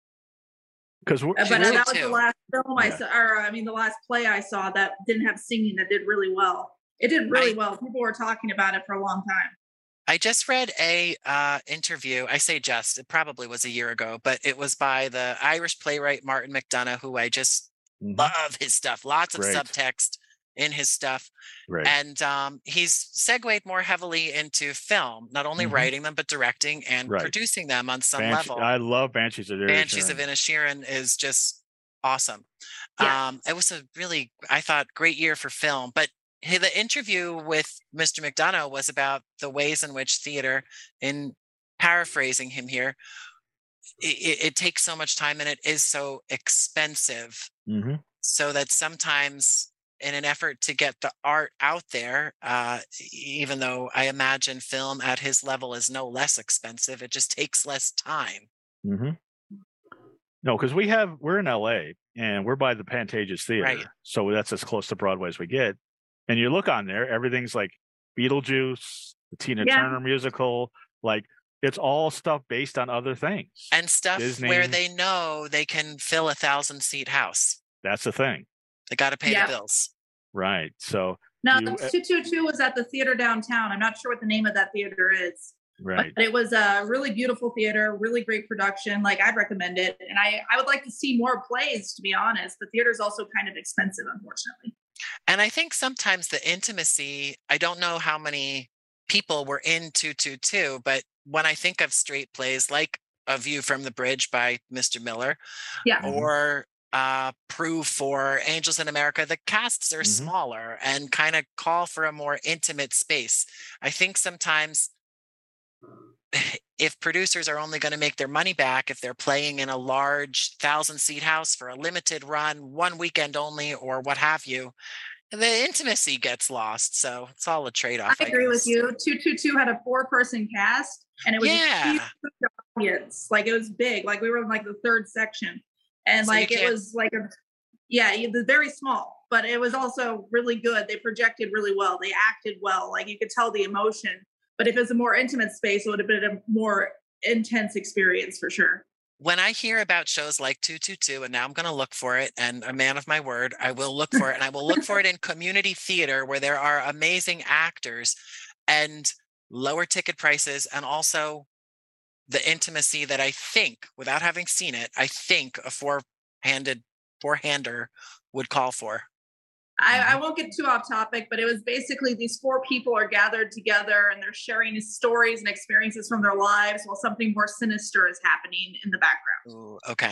Because uh, but uh, that was the last film I yeah. saw, or I mean, the last play I saw that didn't have singing that did really well. It did really I, well. People were talking about it for a long time. I just read a uh, interview. I say just, it probably was a year ago, but it was by the Irish playwright Martin McDonagh, who I just mm-hmm. love his stuff. Lots of Great. subtext in his stuff. Right. And um, he's segued more heavily into film, not only mm-hmm. writing them, but directing and right. producing them on some Banshee, level. I love Banshees of Inisherin. Banshees of Inisherin is just awesome. Yeah. Um, it was a really, I thought, great year for film. But the interview with Mister McDonagh was about the ways in which theater, in paraphrasing him here, it, it takes so much time and it is so expensive. Mm-hmm. So that sometimes in an effort to get the art out there, uh, even though I imagine film at his level is no less expensive, it just takes less time. Mm-hmm. No, because we have, we're in L A and we're by the Pantages Theater. Right. So that's as close to Broadway as we get. And you look on there, everything's like Beetlejuice, the Tina yeah. Turner musical, like it's all stuff based on other things. And stuff Disney. Where they know they can fill a thousand seat house. That's the thing. They got to pay yeah. the bills. Right. So no, two two two was at the theater downtown. I'm not sure what the name of that theater is. Right. But it was a really beautiful theater, really great production. Like I'd recommend it. And I, I would like to see more plays, to be honest. The theater is also kind of expensive, unfortunately. And I think sometimes the intimacy, I don't know how many people were in two two two, but when I think of straight plays like A View from the Bridge by Mister Miller, yeah. or uh, Proof for Angels in America, the casts are mm-hmm. smaller and kind of call for a more intimate space. I think sometimes if producers are only going to make their money back if they're playing in a large thousand seat house for a limited run, one weekend only, or what have you, the intimacy gets lost. So it's all a trade-off. I, I agree guess. with you. two two two had a four-person cast, and it was yeah. a huge audience. Like it was big. Like we were in like the third section, and so like it was like a yeah, it was very small, but it was also really good. They projected really well. They acted well. Like you could tell the emotion. But if it's a more intimate space, it would have been a more intense experience for sure. when I hear about shows like two two two, and now I'm going to look for it, and a man of my word, I will look for it, and I will look for it in community theater where there are amazing actors and lower ticket prices, and also the intimacy that I think, without having seen it, I think a four-handed four-hander would call for. I, I won't get too off topic, but it was basically these four people are gathered together and they're sharing stories and experiences from their lives while something more sinister is happening in the background. Ooh, okay.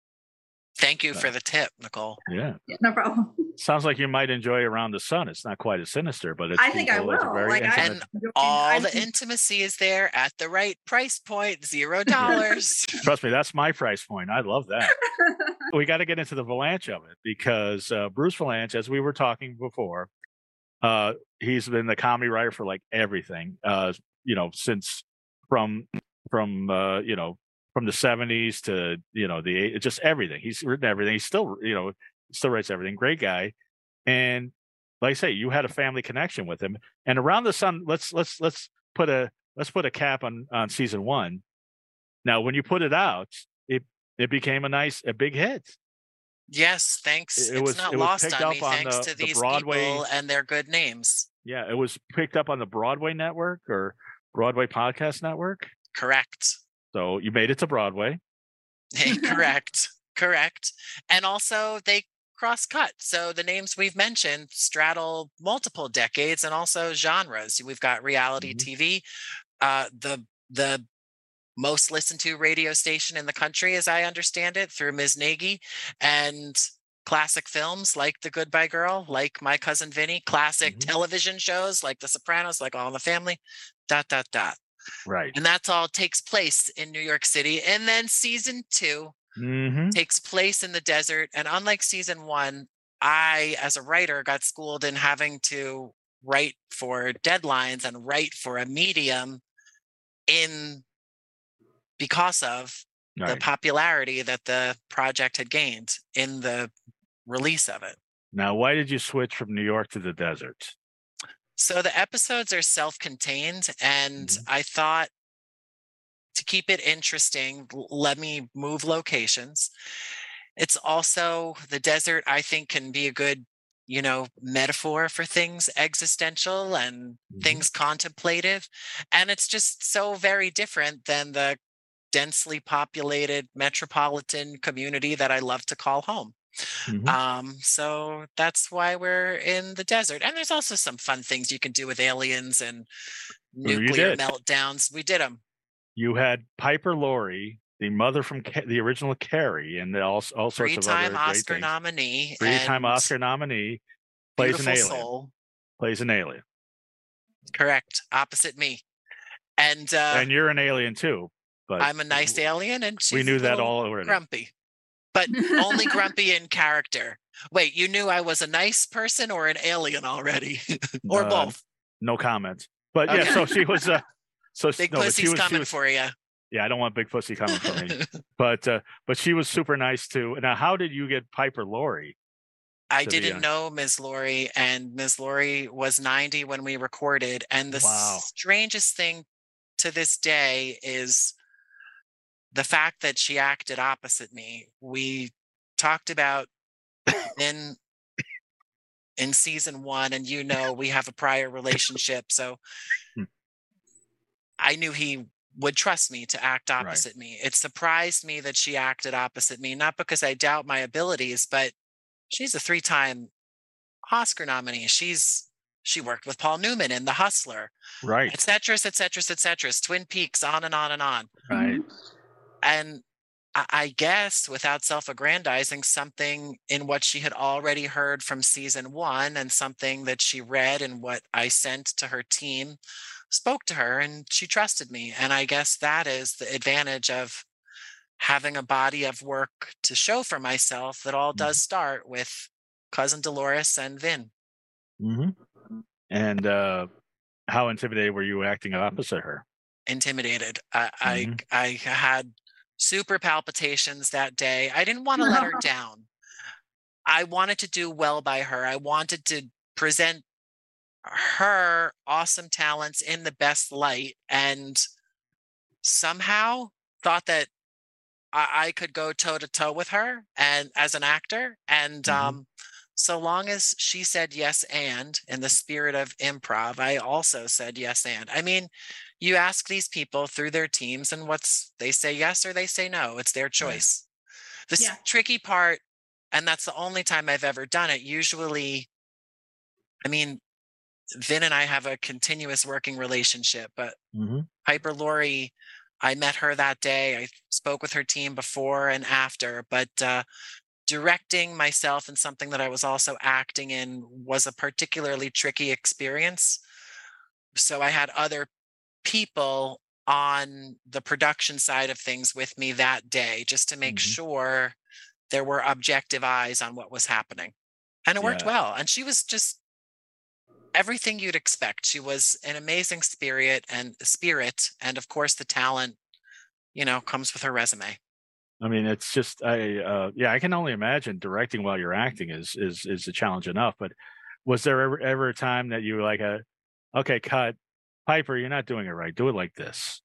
Thank you for the tip, Nicole. Yeah. Yeah, no problem. Sounds like you might enjoy Around the Sun. It's not quite as sinister, but it's I think I people- it's will. very Like, I- intimate. And all I the think- intimacy is there at the right price point, zero dollars. Trust me, that's my price point. I love that. We got to get into the Valanche of it because uh, Bruce Valanche, as we were talking before, uh, he's been the comedy writer for like everything, uh, you know, since from from uh, you know from the seventies to you know the eight- just everything. He's written everything. He's still you know still writes everything. Great guy, and like I say, you had a family connection with him. And Around the Sun, let's let's let's put a let's put a cap on on season one. Now, when you put it out, it it became a nice a big hit. Yes, thanks. It- it it's was- not it was lost picked on me up on thanks the- to the these Broadway- people and their good names. Yeah, it was picked up on the Broadway network or Broadway Podcast Network. Correct. So you made it to Broadway. Correct. Correct. And also they cross cut. So the names we've mentioned straddle multiple decades and also genres. We've got reality Mhm. T V, uh, the the most listened to radio station in the country, as I understand it, through Miz Nagy, and classic films like The Goodbye Girl, like My Cousin Vinny, classic Mhm. television shows like The Sopranos, like All in the Family, dot, dot, dot. Right. And that's all takes place in New York City. And then season two Mm-hmm. takes place in the desert. And unlike season one, I, as a writer, got schooled in having to write for deadlines and write for a medium in because of the Right. popularity that the project had gained in the release of it. Now, why did you switch from New York to the desert? So the episodes are self-contained, and Mhm. I thought to keep it interesting, l- let me move locations. It's also the desert, I think, can be a good, you know, metaphor for things existential and Mhm. things contemplative. And it's just so very different than the densely populated metropolitan community that I love to call home. Mhm. Um, so that's why we're in the desert. And there's also some fun things you can do with aliens and Well, you nuclear did. meltdowns. We did them. You had Piper Laurie, the mother from Ca- the original Carrie, and all, all sorts of Three-time other great Oscar things. nominee. Three-time and Oscar nominee, plays an beautiful alien. soul. Plays an alien. Correct. Opposite me. And uh, And you're an alien too. But I'm a nice alien, and she's we knew a that little all already. grumpy, but only grumpy in character. Wait, you knew I was a nice person or an alien already, or Uh, both? No comment. But yeah, Okay. so she was uh so Big no, but she pussy's was, she coming was for you. yeah, I don't want big pussy coming for me. But uh but she was super nice too. Now, how did you get Piper Laurie? I to be didn't on- know Miz Laurie, and Miz Laurie was ninety when we recorded. And the Wow. strangest thing to this day is the fact that she acted opposite me. We talked about in in season one, and you know we have a prior relationship, so Hmm. I knew he would trust me to act Right. opposite me. It surprised me that she acted opposite me, not because I doubt my abilities, but she's a three-time Oscar nominee. She's she worked with Paul Newman in The Hustler, Right. et cetera, et cetera, et cetera, Twin Peaks, on and on and on. Right. And I, I guess, without self-aggrandizing, something in what she had already heard from season one and something that she read and what I sent to her team spoke to her, and she trusted me. And I guess that is the advantage of having a body of work to show for myself that all does start with Cousin Dolores and Vin. hmm And uh how intimidated were you acting opposite her? Intimidated. I, I Mhm. I had super palpitations that day. I didn't want to let her down. I wanted to do well by her. I wanted to present her awesome talents in the best light, and somehow thought that I, I could go toe to toe with her and as an actor. And Mhm. um, so long as she said yes and in the spirit of improv, I also said yes and. I mean, you ask these people through their teams and what's they say yes or they say no. It's their Right. choice. The s- Yeah. tricky part, and that's the only time I've ever done it. Usually, I mean, Vin and I have a continuous working relationship, but Mhm. Piper Laurie, I met her that day. I spoke with her team before and after, but uh, directing myself in something that I was also acting in was a particularly tricky experience. So I had other people on the production side of things with me that day just to make Mhm. sure there were objective eyes on what was happening. And it worked Yeah. well. And she was just everything you'd expect. She was an amazing spirit and spirit. And of course, the talent, you know, comes with her resume. I mean, it's just I uh yeah, I can only imagine directing while you're acting is is is a challenge enough. But was there ever ever a time that you were like a okay, cut, Piper, you're not doing it right. Do it like this.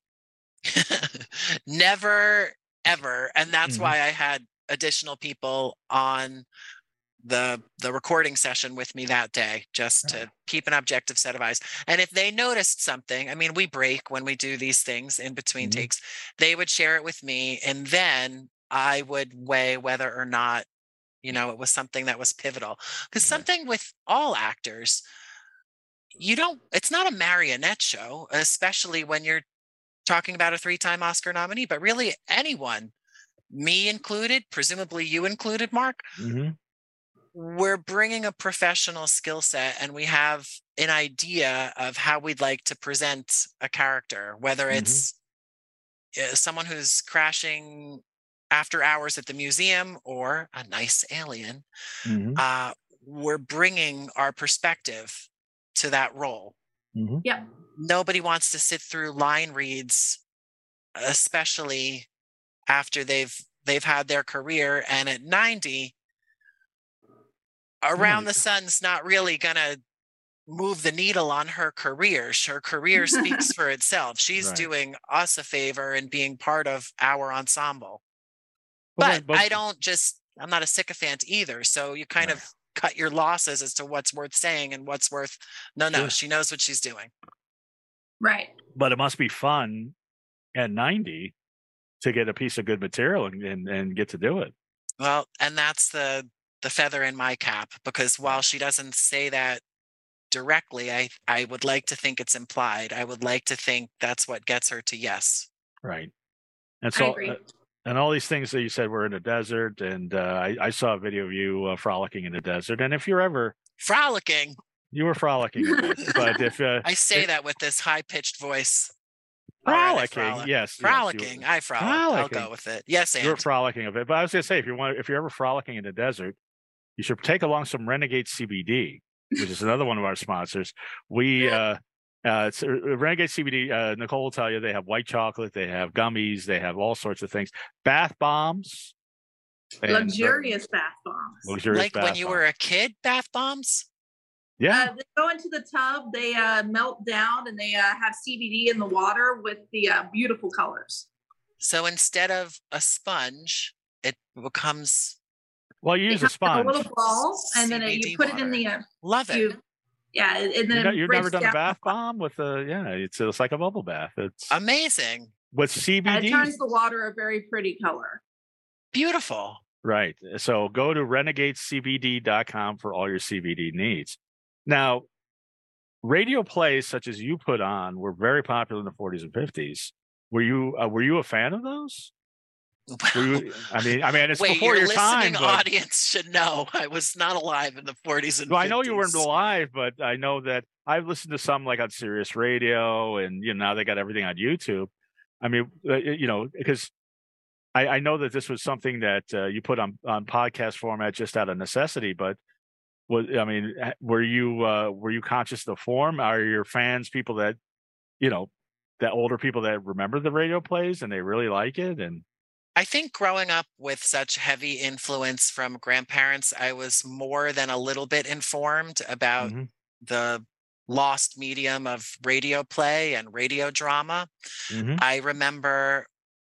Never, ever. And that's Mhm. why I had additional people on the the recording session with me that day just to keep an objective set of eyes. And if they noticed something, I mean, we break when we do these things in between Mhm. takes, they would share it with me and then I would weigh whether or not, you know, it was something that was pivotal. Because Right. something with all actors, you don't, it's not a marionette show, especially when you're talking about a three-time Oscar nominee, but really anyone, me included, presumably you included, Mark, Mhm. we're bringing a professional skill set and we have an idea of how we'd like to present a character, whether Mhm. it's uh, someone who's crashing after hours at the museum or a nice alien. Mhm. Uh, we're bringing our perspective to that role. Mhm. Yep. Nobody wants to sit through line reads, especially after they've they've had their career, and at ninety, Around Right. the Sun's not really gonna move the needle on her career. Her career speaks for itself. She's Right. doing us a favor and being part of our ensemble. Well, But but, but I don't just, I'm not a sycophant either. So you kind right. of cut your losses as to what's worth saying and what's worth, no, no, Sure. she knows what she's doing. Right. But it must be fun at ninety to get a piece of good material and, and, and get to do it. Well, and that's the the feather in my cap, because while Right. she doesn't say that directly, I I would like to think it's implied. I would like to think that's what gets her to yes. Right. And I so, agree. uh, and all these things that you said were in the desert, and uh, I, I saw a video of you uh, frolicking in the desert. And if you're ever, Frolicking. you were frolicking a bit, but if uh, I say it, that with this high pitched voice. All right, I frolicking, frolic. yes, yes, you Frolicking. were I frolic. I'll frolicking. go with it. Yes, You were and frolicking a bit. But I was gonna say, if you want, if you're ever frolicking in the desert, you should take along some Renegade C B D, which is another one of our sponsors. We uh, uh, it's uh, Renegade C B D. Uh, Nicole will tell you they have white chocolate, they have gummies, they have all sorts of things, bath bombs, and Luxurious bath bombs. luxurious like bath when you bombs. were a kid, bath bombs. Yeah, Uh, they go into the tub, they uh, melt down, and they uh, have C B D in the water with the uh, beautiful colors. So instead of a sponge, it becomes well, you It use a comes in a sponge. little ball, and then uh, C B D you put it in water. the uh, Love it. you, yeah, and then You know, it you've never breaks done a down. bath bomb with a yeah. It's it's like a bubble bath. It's Amazing. with Yeah, C B D. it turns the water a very pretty color. Beautiful. Right. So go to renegade C B D dot com for all your C B D needs. Now, radio plays such as you put on were very popular in the forties and fifties. Were you uh, were you a fan of those? Were you, I mean, I mean, it's Wait, before your your time, listening but audience should know I was not alive in the forties and well, I fifties. know you weren't alive, but I know that I've listened to some like on Sirius Radio, and you know now they got everything on YouTube. I mean, uh, you know, because I, I know that this was something that uh, you put on on podcast format just out of necessity, but was I mean, were you uh, were you conscious of the form? Are your fans people that you know, that older people that remember the radio plays and they really like it? And I think growing up with such heavy influence from grandparents, I was more than a little bit informed about mm-hmm. the lost medium of radio play and radio drama. Mm-hmm. I remember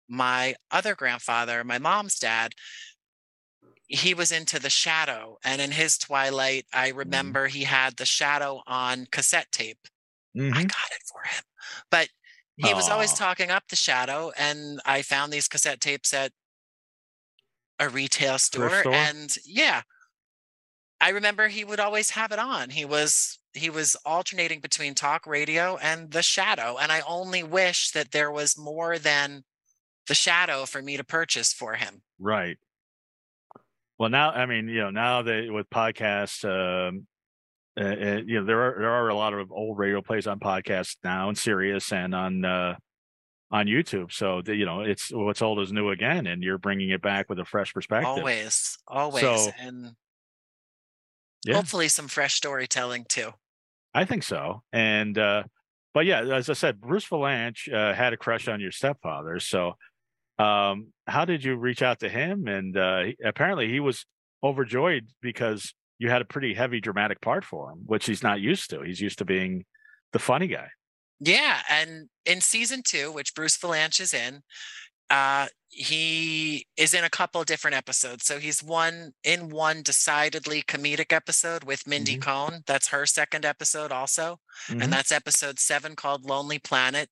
my other grandfather, my mom's dad, he was into The Shadow. And in his Twilight, I remember mm-hmm. he had The Shadow on cassette tape. Mm-hmm. I got it for him. But he Aww. was always talking up The Shadow. And I found these cassette tapes at a retail store, store. And yeah, I remember he would always have it on. He was he was alternating between talk radio and The Shadow. And I only wish that there was more than The Shadow for me to purchase for him. Right. Well, now, I mean, you know, now that with podcasts, um, uh, uh, you know, there are there are a lot of old radio plays on podcasts now, and Sirius and on uh, on YouTube. So the, you know, it's what's old is new again, and you're bringing it back with a fresh perspective. Always, always, so, and yeah. hopefully some fresh storytelling too. I think so, and uh, but yeah, as I said, Bruce Vilanch uh, had a crush on your stepfather, so. Um, how did you reach out to him? And uh, he, apparently he was overjoyed because you had a pretty heavy dramatic part for him, which he's not used to. He's used to being the funny guy. Yeah. And in season two, which Bruce Vilanch is in, uh, he is in a couple of different episodes. So he's one in one decidedly comedic episode with Mindy mm-hmm. Cohn. That's her second episode also. Mm-hmm. And that's episode seven called Lonely Planet.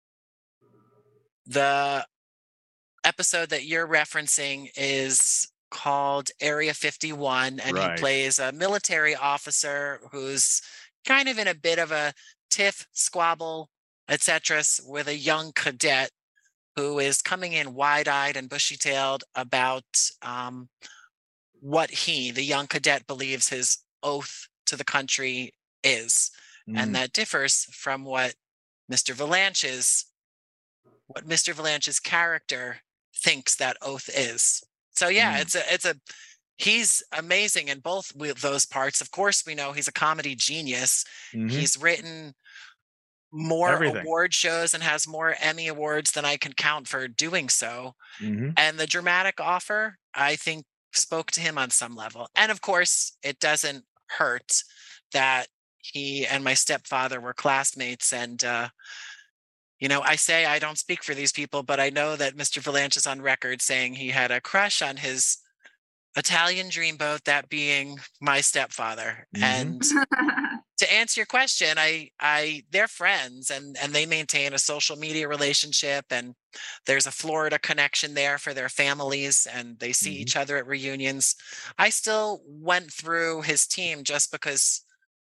The episode that you're referencing is called Area fifty-one, and right. he plays a military officer who's kind of in a bit of a tiff, squabble, et cetera, with a young cadet who is coming in wide-eyed and bushy-tailed about um, what he, the young cadet, believes his oath to the country is, mm. and that differs from what Mister Vilanch's, what Mister Vilanch's character thinks that oath is. So yeah, mm. it's a it's a he's amazing in both of those parts. Of course, we know he's a comedy genius. Mm-hmm. He's written more Everything. award shows and has more Emmy awards than I can count for doing so. Mm-hmm. And the dramatic offer, I think, spoke to him on some level. And of course, it doesn't hurt that he and my stepfather were classmates, and uh you know, I say I don't speak for these people, but I know that Mister Vilanch is on record saying he had a crush on his Italian dreamboat, that being my stepfather. Mm-hmm. And to answer your question, I, I, they're friends, and and they maintain a social media relationship, and there's a Florida connection there for their families, and they see mm-hmm. each other at reunions. I still went through his team just because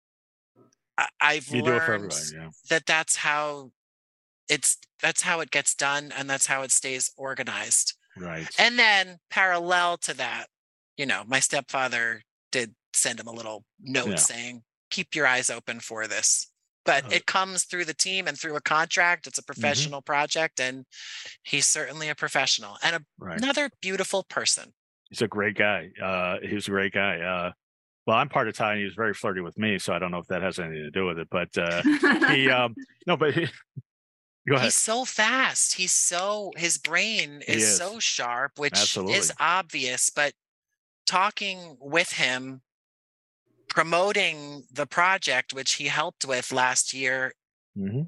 I, I've you learned yeah. that that's how. It's that's how it gets done, and that's how it stays organized. Right. And then parallel to that, you know, my stepfather did send him a little note yeah. saying, keep your eyes open for this. But uh, it comes through the team and through a contract. It's a professional mm-hmm. project, and he's certainly a professional and a, right. another beautiful person. He's a great guy. Uh, he was a great guy. Uh, well, I'm part Italian. He was very flirty with me, so I don't know if that has anything to do with it. But uh, he, um, no, but he, Go ahead. He's so fast. He's so, his brain is, is. so sharp, which Absolutely. is obvious, but talking with him, promoting the project, which he helped with last year, mm-hmm.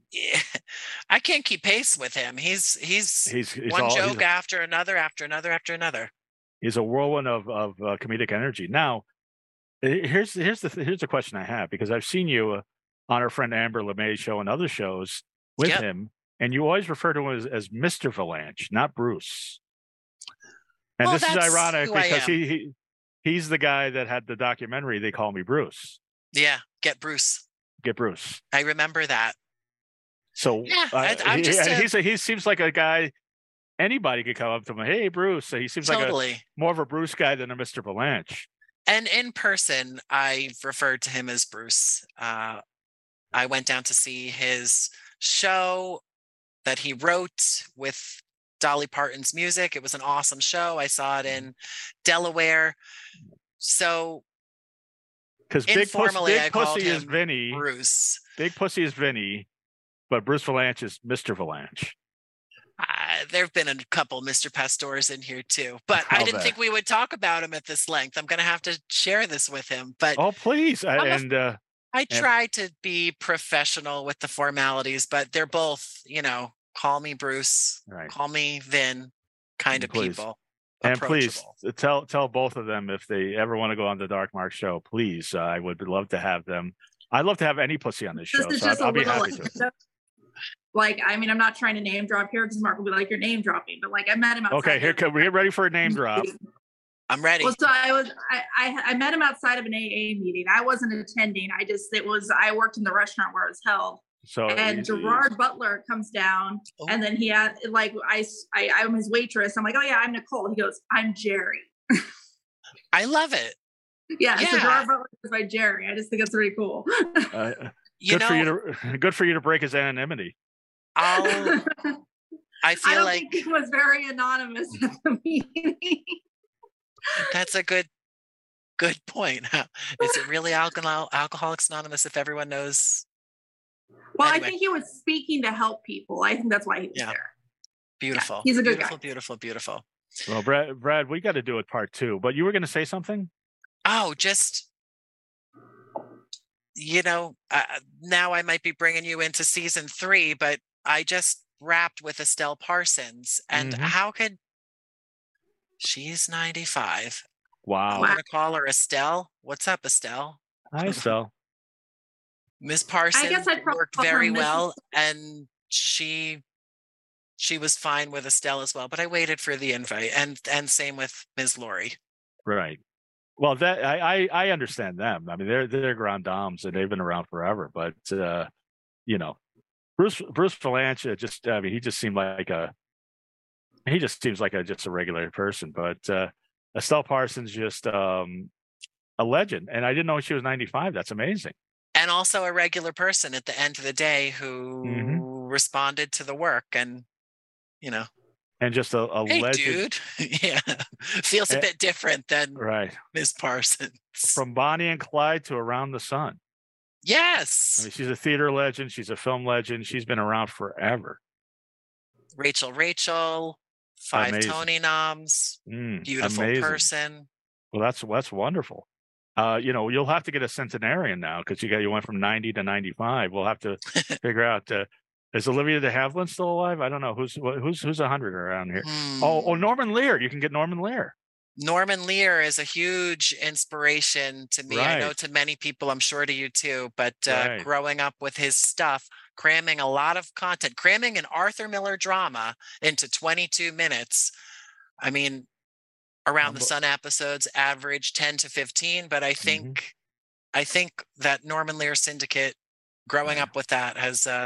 I can't keep pace with him. He's, he's, he's, he's one all, joke he's a, after another, after another, after another. He's a whirlwind of, of uh, comedic energy. Now, here's, here's the, here's the question I have, because I've seen you uh, on our friend Amber LeMay show and other shows with yep. him, and you always refer to him as, as Mister Vilanch, not Bruce. And well, this is ironic because he, he he's the guy that had the documentary They Call Me Bruce. Yeah, Get Bruce. Get Bruce. I remember that. So yeah, uh, I, I'm he, just a, he's a, he seems like a guy anybody could come up to him. Hey, Bruce. So he seems totally. like a, more of a Bruce guy than a Mister Vilanch. And in person, I've referred to him as Bruce. Uh, I went down to see his show that he wrote with Dolly Parton's music. It was an awesome show. I saw it in Delaware. So because big, puss, big I pussy is Vinny. Bruce. Big pussy is Vinny, but Bruce Vilanch is Mister Vilanch. Uh, there have been a couple Mister Pastores in here too, but I'll I didn't bet. think we would talk about him at this length. I'm going to have to share this with him. But oh, please! I, and uh, I try to be professional with the formalities, but they're both, you know, call me Bruce, Right. call me Vin kind of Please. people. And please Approachable. tell tell both of them if they ever want to go on the Dark Mark show. Please, uh, I would love to have them. I'd love to have any pussy on this show, This is so just I'll, a I'll be little happy to. like, I mean, I'm not trying to name drop here because Mark will be like, you're name dropping, but like I met him outside. Okay, here of- come we get ready for a name drop. I'm ready. Well, so I was I, I I met him outside of an A A meeting. I wasn't attending. I just it was I worked in the restaurant where it was held. So And Gerard Butler comes down, Oh. and then he had like I, I I'm his waitress. I'm like, oh yeah, I'm Nicole. He goes, I'm Jerry. I love it. Yeah, so Yeah. Gerard Butler is by Jerry. I just think it's really cool. uh, You good know, for you to good for you to break his anonymity. I'll, I I feel don't like think he was very anonymous at the meeting. that's a good, good point. Is it really alcohol, Alcoholics Anonymous if everyone knows? Well, Anyway. I think he was speaking to help people. I think that's why he was Yeah. there. Beautiful. he's a good beautiful, guy. Beautiful, beautiful. Well, Brad, Brad, we got to do it part two. But you were going to say something? Oh, just, you know, uh, now I might be bringing you into season three, but I just wrapped with Estelle Parsons. And Mhm. how could, she's ninety-five. Wow. I'm going to call her Estelle. What's up, Estelle? Hi, Estelle. Miss Parsons guess I'd probably worked call her very Missus well, and she she was fine with Estelle as well. But I waited for the invite, and and same with Miz Laurie. Right. Well, that I, I I understand them. I mean, they're they're grand dames and they've been around forever. But uh, you know, Bruce Bruce Valanche just I mean, he just seemed like a he just seems like a just a regular person. But uh, Estelle Parsons just um, a legend, and I didn't know she was ninety-five. That's amazing. And also a regular person at the end of the day who Mhm. responded to the work, and you know, And just a, a hey, legend, dude, yeah, feels a Eh, bit different than right? Miss Parsons. From Bonnie and Clyde to Around the Sun. I Yes, mean, she's a theater legend. She's a film legend. She's been around forever. Rachel, Rachel, five Amazing. Tony noms, Mm, beautiful amazing. person. Well, that's that's wonderful. Uh, you know, you'll have to get a centenarian now because you got you went from ninety to ninety-five. We'll have to figure out uh, is Olivia de Havilland still alive? I don't know who's who's who's a hundred around here. Oh, oh, Hmm. Norman Lear. You can get Norman Lear. Norman Lear is a huge inspiration to me. I know Right. to many people, I'm sure to you too, but uh, Right. growing up with his stuff, cramming a lot of content, cramming an Arthur Miller drama into twenty-two minutes. I mean, Around the Unbe- Sun episodes average ten to fifteen, but I think Mm-hmm. I think that Norman Lear Syndicate, growing Yeah. up with that, has uh,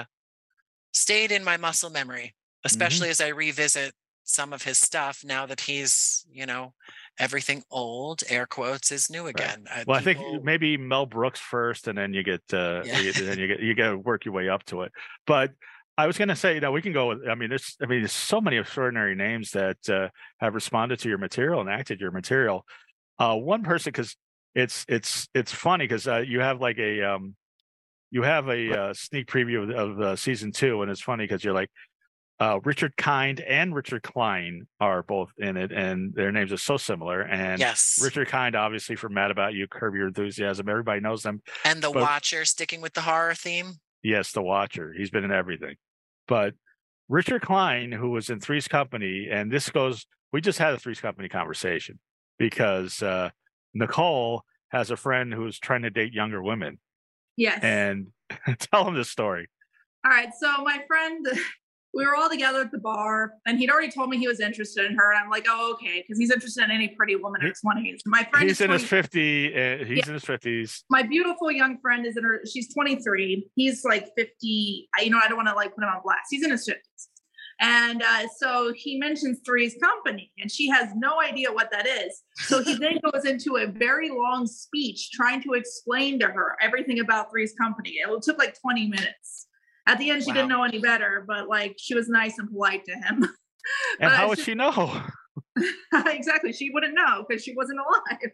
stayed in my muscle memory, especially as I revisit some of his stuff now that he's, you know, everything old, air quotes, is new again. Uh, Well, I people- think maybe Mel Brooks first, and then you get uh, Yeah. you, then you get you got to work your way up to it. But I was going to say, you know, we can go. With, I mean, there's I mean, there's so many extraordinary names that uh, have responded to your material and acted your material. Uh, one person, because it's it's it's funny because uh, you have like a um, you have a uh, sneak preview of, of uh, season two, and it's funny because you're like. Uh, Richard Kind and Richard Klein are both in it, and their names are so similar. And yes, Richard Kind, obviously from Mad About You, Curb Your Enthusiasm, everybody knows them. and the but- Watcher, sticking with the horror theme. Yes, the Watcher. He's been in everything. But Richard Klein, who was in Three's Company, and this goes, we just had a Three's Company conversation because uh, Nicole has a friend who's trying to date younger women. Yes. And tell him this story. All right. So my friend, we were all together at the bar, and he'd already told me he was interested in her. And I'm like, oh, okay, because he's interested in any pretty woman in her twenties. My friend He's is in his twenty fifty. Uh, he's Yeah. in his fifties. my beautiful young friend is in her, she's twenty-three. He's like fifty. I- You know, I don't want to like put him on blast. He's in his fifties. And uh, so he mentions Three's Company, and she has no idea what that is. So he then goes into a very long speech trying to explain to her everything about Three's Company. It took like twenty minutes. At the end, she didn't Wow. know any better, but like she was nice and polite to him. And But how it's would just- she know? Exactly. She wouldn't know because she wasn't alive.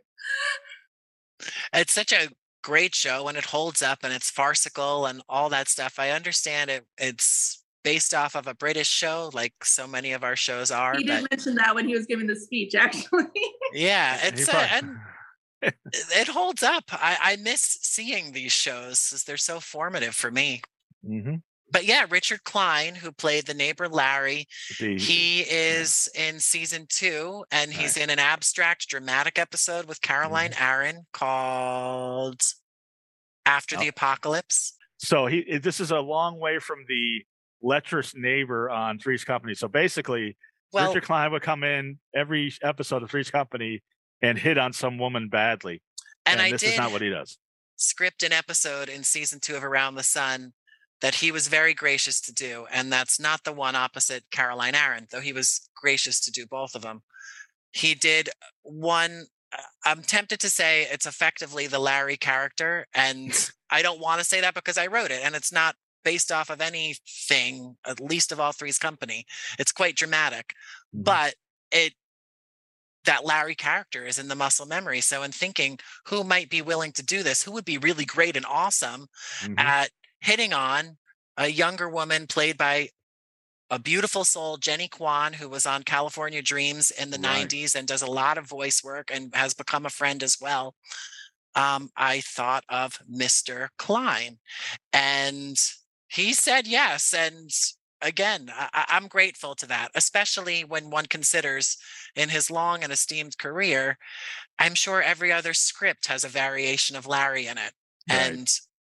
It's such a great show, and it holds up, and it's farcical and all that stuff. I understand it. It's based off of a British show, like so many of our shows are. He but did mention that when he was giving the speech, actually. yeah, He it's uh, probably- and it it holds up. I, I miss seeing these shows, 'cause they're so formative for me. Mhm. but yeah, Richard Klein, who played the neighbor Larry, The, he is yeah. in season two, and he's right. in an abstract dramatic episode with Caroline mm-hmm. Aaron called After oh. the Apocalypse. So he this is a long way from the lecherous neighbor on Three's Company. So basically, well, Richard Klein would come in every episode of Three's Company and hit on some woman badly. And, and I this did is not what he does. Script an episode in season two of Around the Sun that he was very gracious to do. And that's not the one opposite Caroline Aaron, though he was gracious to do both of them. He did one, uh, I'm tempted to say it's effectively the Larry character. And I don't want to say that because I wrote it. And it's not based off of anything, at least of all Three's Company. It's quite dramatic. Mm-hmm. But it, that Larry character is in the muscle memory. So in thinking who might be willing to do this, who would be really great and awesome mm-hmm. at hitting on a younger woman played by a beautiful soul, Jenny Kwan, who was on California Dreams in the right. nineties and does a lot of voice work and has become a friend as well. Um, I thought of Mister Klein, and he said yes. And again, I, I'm grateful to that, especially when one considers in his long and esteemed career, I'm sure every other script has a variation of Larry in it. Right. And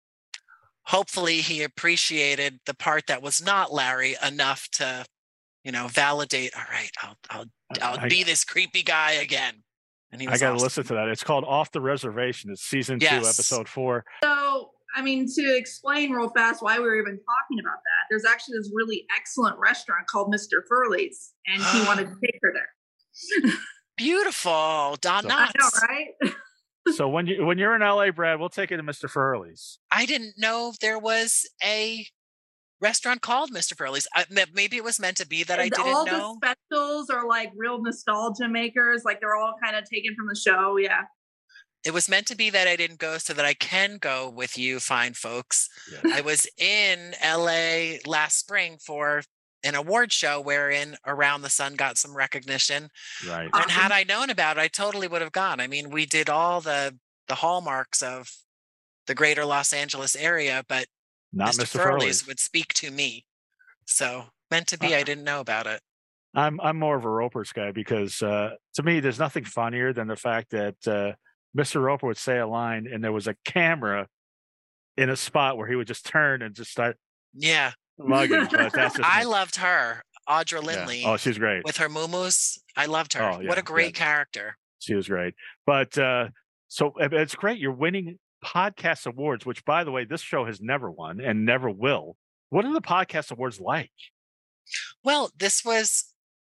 hopefully he appreciated the part that was not Larry enough to, you know, validate, all right, I'll I'll I'll I, be this creepy guy again. And he was I got to awesome. listen to that. It's called Off the Reservation. It's season yes. two, episode four. So, I mean, to explain real fast why we were even talking about that, there's actually this really excellent restaurant called Mister Furley's, and he wanted to take her there. Beautiful. Don so, Knotts. I know, right? So when you when you're in L A, Brad, we'll take you to Mister Furley's. I didn't know there was a restaurant called Mister Furley's. I, maybe it was meant to be that and I didn't all know. All the specials are like real nostalgia makers. Like they're all kind of taken from the show. Yeah. It was meant to be that I didn't go so that I can go with you fine folks. Yes. I was in L A last spring for an award show wherein Around the Sun got some recognition. Right. And had I known about it, I totally would have gone. I mean, we did all the the hallmarks of the greater Los Angeles area, but not Mister Mister Furley's, Furley's would speak to me. So meant to be, uh, I didn't know about it. I'm I'm more of a Roper's guy because uh, to me, there's nothing funnier than the fact that uh, Mister Roper would say a line and there was a camera in a spot where he would just turn and just start. Yeah. Mugging, but that's just I loved her, Audra Lindley. Yeah. Oh, she's great with her muumuus. I loved her. Oh, yeah, what a great yeah. character. She was great. But uh, so it's great. You're winning podcast awards, which, by the way, this show has never won and never will. What are the podcast awards like? Well, this was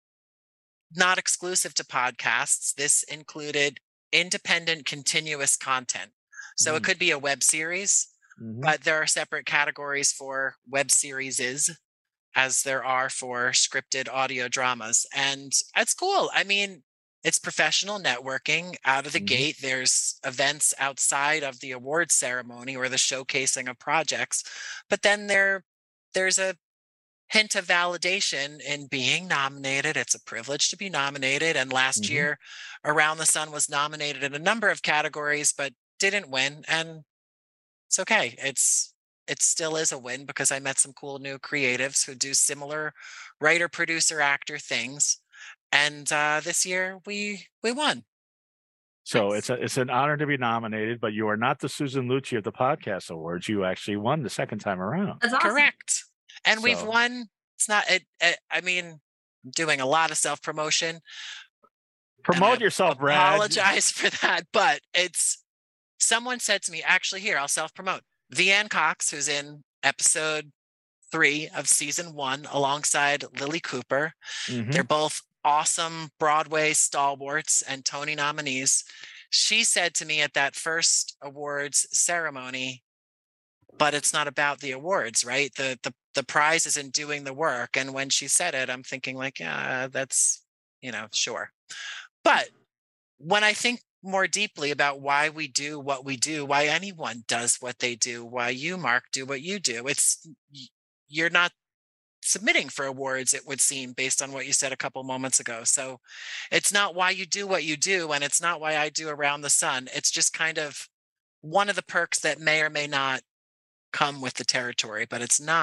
not exclusive to podcasts. This included independent, continuous content. So mm. it could be a web series. Mm-hmm. But there are separate categories for web series, as there are for scripted audio dramas. And it's cool. I mean, it's professional networking out of the mm-hmm. gate. There's events outside of the awards ceremony or the showcasing of projects. But then there, there's a hint of validation in being nominated. It's a privilege to be nominated. And last mm-hmm. year, Around the Sun was nominated in a number of categories, but didn't win. And it's okay. It's it still is a win because I met some cool new creatives who do similar writer, producer, actor things, and uh, this year we we won. So nice. it's a it's an honor to be nominated, but you are not the Susan Lucci of the podcast awards. You actually won the second time around. That's awesome. Correct, and So- we've won. It's not. It, it, I mean, I'm doing a lot of self promotion. Promote yourself, Brad. Apologize for that, but it's. Someone said to me, actually, here, I'll self-promote. Vianne Cox, who's in episode three of season one, alongside Lily Cooper. Mhm. They're both awesome Broadway stalwarts and Tony nominees. She said to me at that first awards ceremony, but it's not about the awards, right? The, the, the prize is in doing the work. And when she said it, I'm thinking like, yeah, that's, you know, sure. But when I think more deeply about why we do what we do, why anyone does what they do, why you, Mark, do what you do. It's you're not submitting for awards, it would seem, based on what you said a couple moments ago. So it's not why you do what you do, and it's not why I do Around the Sun. It's just kind of one of the perks that may or may not come with the territory, but it's not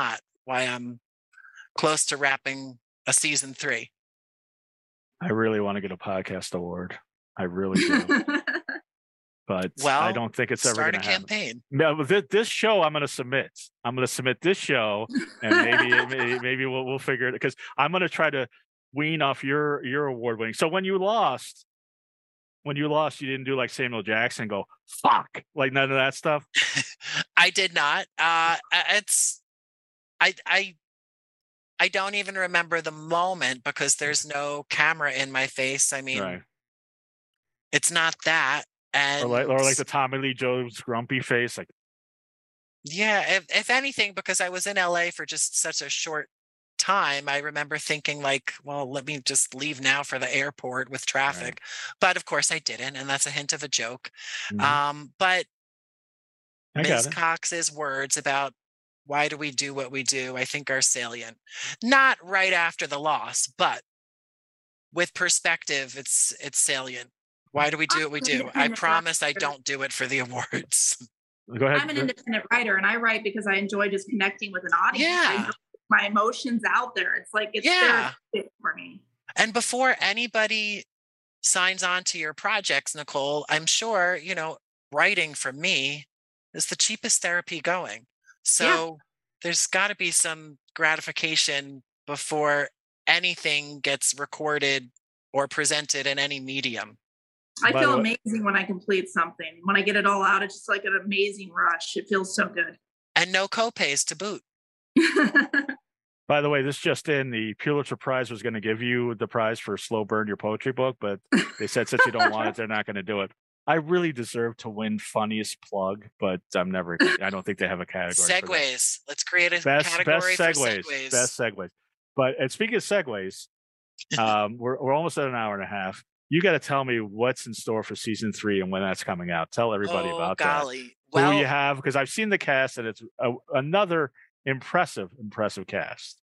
why I'm close to wrapping a season three. I really want to get a podcast award. I really do. But well, I don't think it's ever going to happen. Start a campaign. No, this, this show I'm going to submit. I'm going to submit this show, and maybe maybe, maybe we'll we'll figure it, because I'm going to try to wean off your your award winning. So when you lost, when you lost, you didn't do like Samuel Jackson and go fuck, like none of that stuff. I did not. Uh, it's I I I don't even remember the moment because there's no camera in my face. I mean, Right. It's not that. And or like, or like the Tommy Lee Jones grumpy face, like yeah, if, if anything, because I was in L A for just such a short time, I remember thinking like, well, let me just leave now for the airport with traffic. Right. But of course I didn't, and that's a hint of a joke. Mhm. Um, but I got Miz it. Cox's words about why do we do what we do, I think are salient. Not right after the loss, but with perspective, it's it's salient. Why do we do what we do? I promise I don't do it for the awards. Go ahead. I'm an independent writer, and I write because I enjoy just connecting with an audience. I Yeah. enjoy my emotions out there. It's like it's Yeah. therapeutic for me. And before anybody signs on to your projects, Nicole, I'm sure, you know, writing for me is the cheapest therapy going. So there's got to be some gratification before anything gets recorded or presented in any medium. I By feel the way- amazing when I complete something. When I get it all out, it's just like an amazing rush. It feels so good. And no copays to boot. By the way, this just in, the Pulitzer Prize was going to give you the prize for Slow Burn, your poetry book, but they said since you don't want it, they're not going to do it. I really deserve to win funniest plug, but I'm never. I don't think they have a category. for that. Segues. Let's create a Best category best for segues, segues. best segues. But and speaking of segues, um, we're we're almost at an hour and a half. You got to tell me what's in store for season three and when that's coming out. Tell everybody oh, about golly. that. Well, Who you have, because I've seen the cast and it's a, another impressive, impressive cast.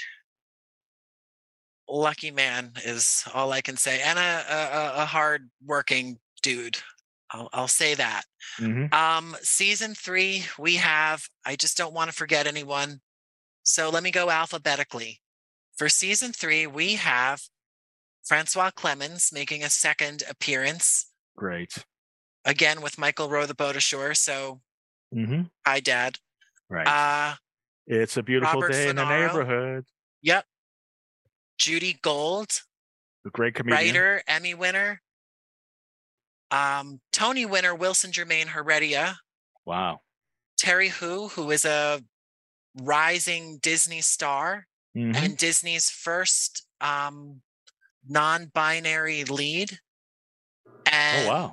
lucky man is all I can say, and a a, a hard working dude. I'll, I'll say that. Mm-hmm. Um, season three, we have. I just don't want to forget anyone, so let me go alphabetically. For season three, we have Francois Clemens making a second appearance, Great. again with Michael Row the Boat Ashore. So, Mm-hmm. hi, Dad. Right. Uh, it's a beautiful Robert day in the Finaro. neighborhood. yep. Judy Gold, A great comedian. writer, Emmy winner. Um, Tony winner Wilson Jermaine Heredia. Wow. Terry Hu, who is a rising Disney star Mhm. and Disney's first um, non-binary lead. And Oh, wow.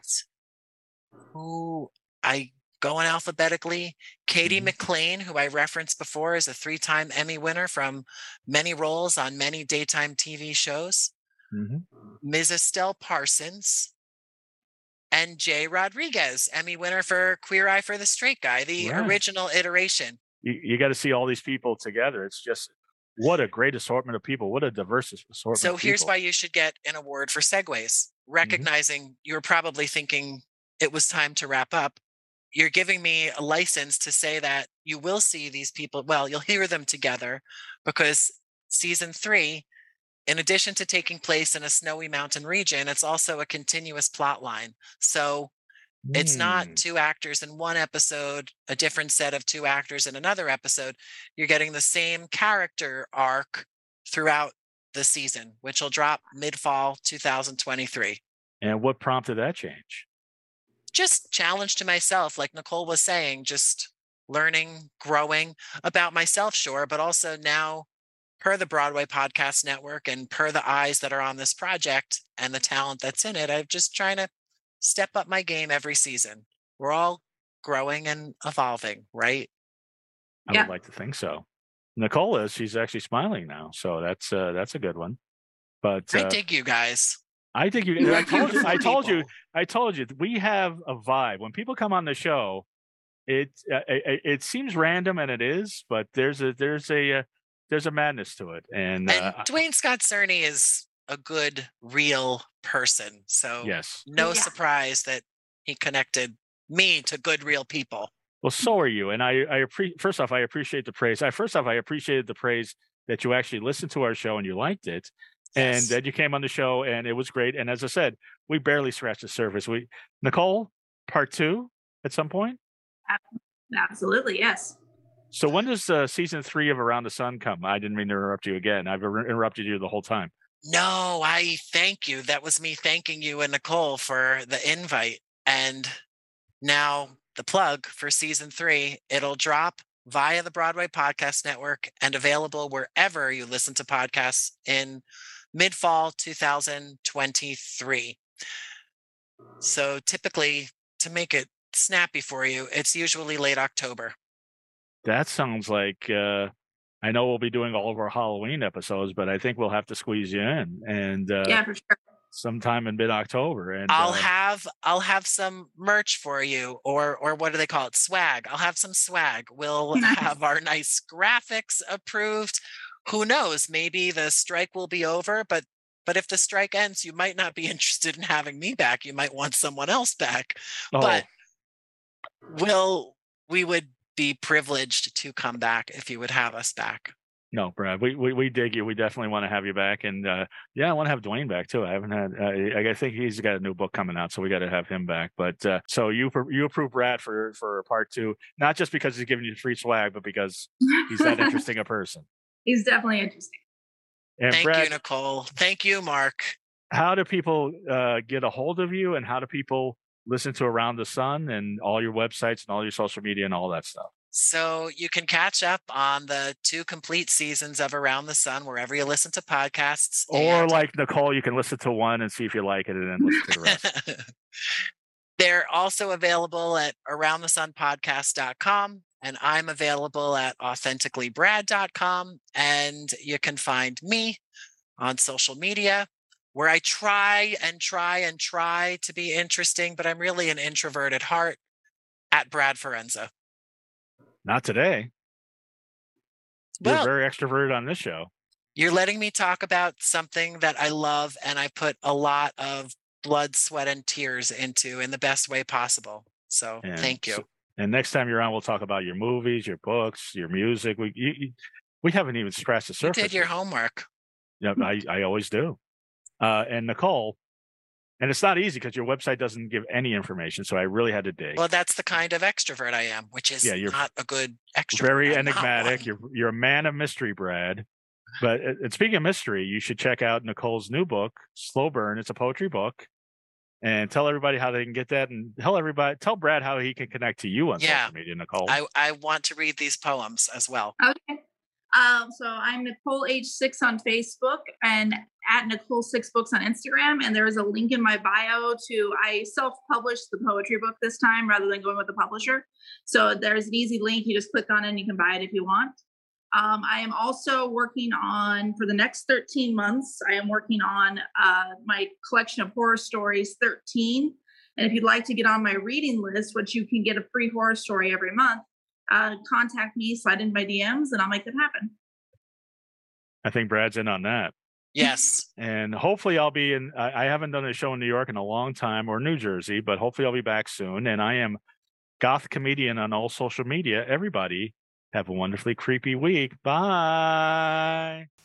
who I going alphabetically, Katie Mhm. McLean, who I referenced before, is a three-time Emmy winner from many roles on many daytime T V shows. Mhm. Miz Estelle Parsons, and Jay Rodriguez, Emmy winner for Queer Eye for the Straight Guy, the Right. original iteration. You, you got to see all these people together. It's just what a great assortment of people. What a diverse assortment. So of here's people. why you should get an award for segues. Recognizing you're probably thinking it was time to wrap up. You're giving me a license to say that you will see these people. Well, you'll hear them together because season three, in addition to taking place in a snowy mountain region, it's also a continuous plot line. So it's not Mm. two actors in one episode, a different set of two actors in another episode. You're getting the same character arc throughout the season, which will drop mid-fall two thousand twenty-three. And what prompted that change? Just challenge to myself, like Nicole was saying, just learning, growing about myself, sure, but also now per the Broadway Podcast Network and per the eyes that are on this project and the talent that's in it, I'm just trying to step up my game every season. We're all growing and evolving, right? I Yeah. would like to think so. Nicole is. She's actually smiling now, so that's uh, that's a good one. But I uh, dig you guys. I think you. You I are told you. I beautiful told you. people. I told you. We have a vibe when people come on the show. It uh, it, it seems random, and it is, but there's a there's a uh, there's a madness to it, and, And uh, Dwayne Scott Cerny is a good, real person. So yes, no Yeah. surprise that he connected me to good, real people. Well, so are you. And I, I appreciate, first off, I appreciate the praise. I, first off, I appreciated the praise that you actually listened to our show and you liked it. And Yes. that you came on the show and it was great. And as I said, we barely scratched the surface. We, Nicole, part two at some point. Absolutely, yes. So when does uh, season three of Around the Sun come? I didn't mean to interrupt you again. I've er- interrupted you the whole time. No, I thank you. That was me thanking you and Nicole for the invite. And now the plug for season three, it'll drop via the Broadway Podcast Network and available wherever you listen to podcasts in mid-fall two thousand twenty-three. So typically, to make it snappy for you, it's usually late October. That sounds like uh, I know we'll be doing all of our Halloween episodes, but I think we'll have to squeeze you in and uh, Yeah, for sure. sometime in mid-October. And I'll uh, have I'll have some merch for you, or or what do they call it? Swag. I'll have some swag. We'll Nice. have our nice graphics approved. Who knows? Maybe the strike will be over, but but if the strike ends, you might not be interested in having me back. You might want someone else back. oh, But will we would be privileged to come back if you would have us back. no, Brad, we, we we dig you. We definitely want to have you back, and uh, yeah, I want to have Dwayne back too. I haven't had. Uh, I think he's got a new book coming out, so we got to have him back. But uh, so you you approve Brad for for part two, not just because he's giving you free swag, but because he's that interesting a person. He's definitely interesting. And Thank Brad, you, Nicole. Thank you, Mark. how do people uh, get a hold of you, and how do people listen to Around the Sun and all your websites and all your social media and all that stuff? So you can catch up on the two complete seasons of Around the Sun wherever you listen to podcasts. Or and- like Nicole, you can listen to one and see if you like it, and then listen to the rest. They're also available at around the sun podcast dot com, and I'm available at authentically brad dot com. And you can find me on social media, where I try and try and try to be interesting, but I'm really an introvert at heart, at Brad Forenza. Not today. You're Well, very extroverted on this show. you're letting me talk about something that I love and I put a lot of blood, sweat, and tears into in the best way possible. So And thank you. so- and next time you're on, we'll talk about your movies, your books, your music. We you, you, we haven't even scratched the You surface. did your homework. Yeah, I, I always do. Uh, and Nicole, and it's not easy because your website doesn't give any information. So I really had to dig. Well, that's the kind of extrovert I am, which is Yeah, you're not a good extrovert. Very I'm not enigmatic. one. You're you're a man of mystery, Brad. But uh, and speaking of mystery, you should check out Nicole's new book, Slow Burn. It's a poetry book, and tell everybody how they can get that, and tell everybody, tell Brad how he can connect to you on Yeah. social media, Nicole. I, I want to read these poems as well. Okay. Um, so I'm Nicole H six on Facebook and at Nicole Six Books on Instagram. And there is a link in my bio to I self-published the poetry book this time rather than going with the publisher. So there's an easy link. You just click on it and you can buy it if you want. Um, I am also working on, for the next thirteen months, I am working on uh, my collection of horror stories, thirteen. And if you'd like to get on my reading list, which you can get a free horror story every month, uh, contact me, slide into my D Ms, and I'll make it happen. I think Brad's in on that. Yes. And hopefully I'll be in, I, I haven't done a show in New York in a long time, or New Jersey, but hopefully I'll be back soon. And I am Goth Comedian on all social media. Everybody have a wonderfully creepy week. Bye.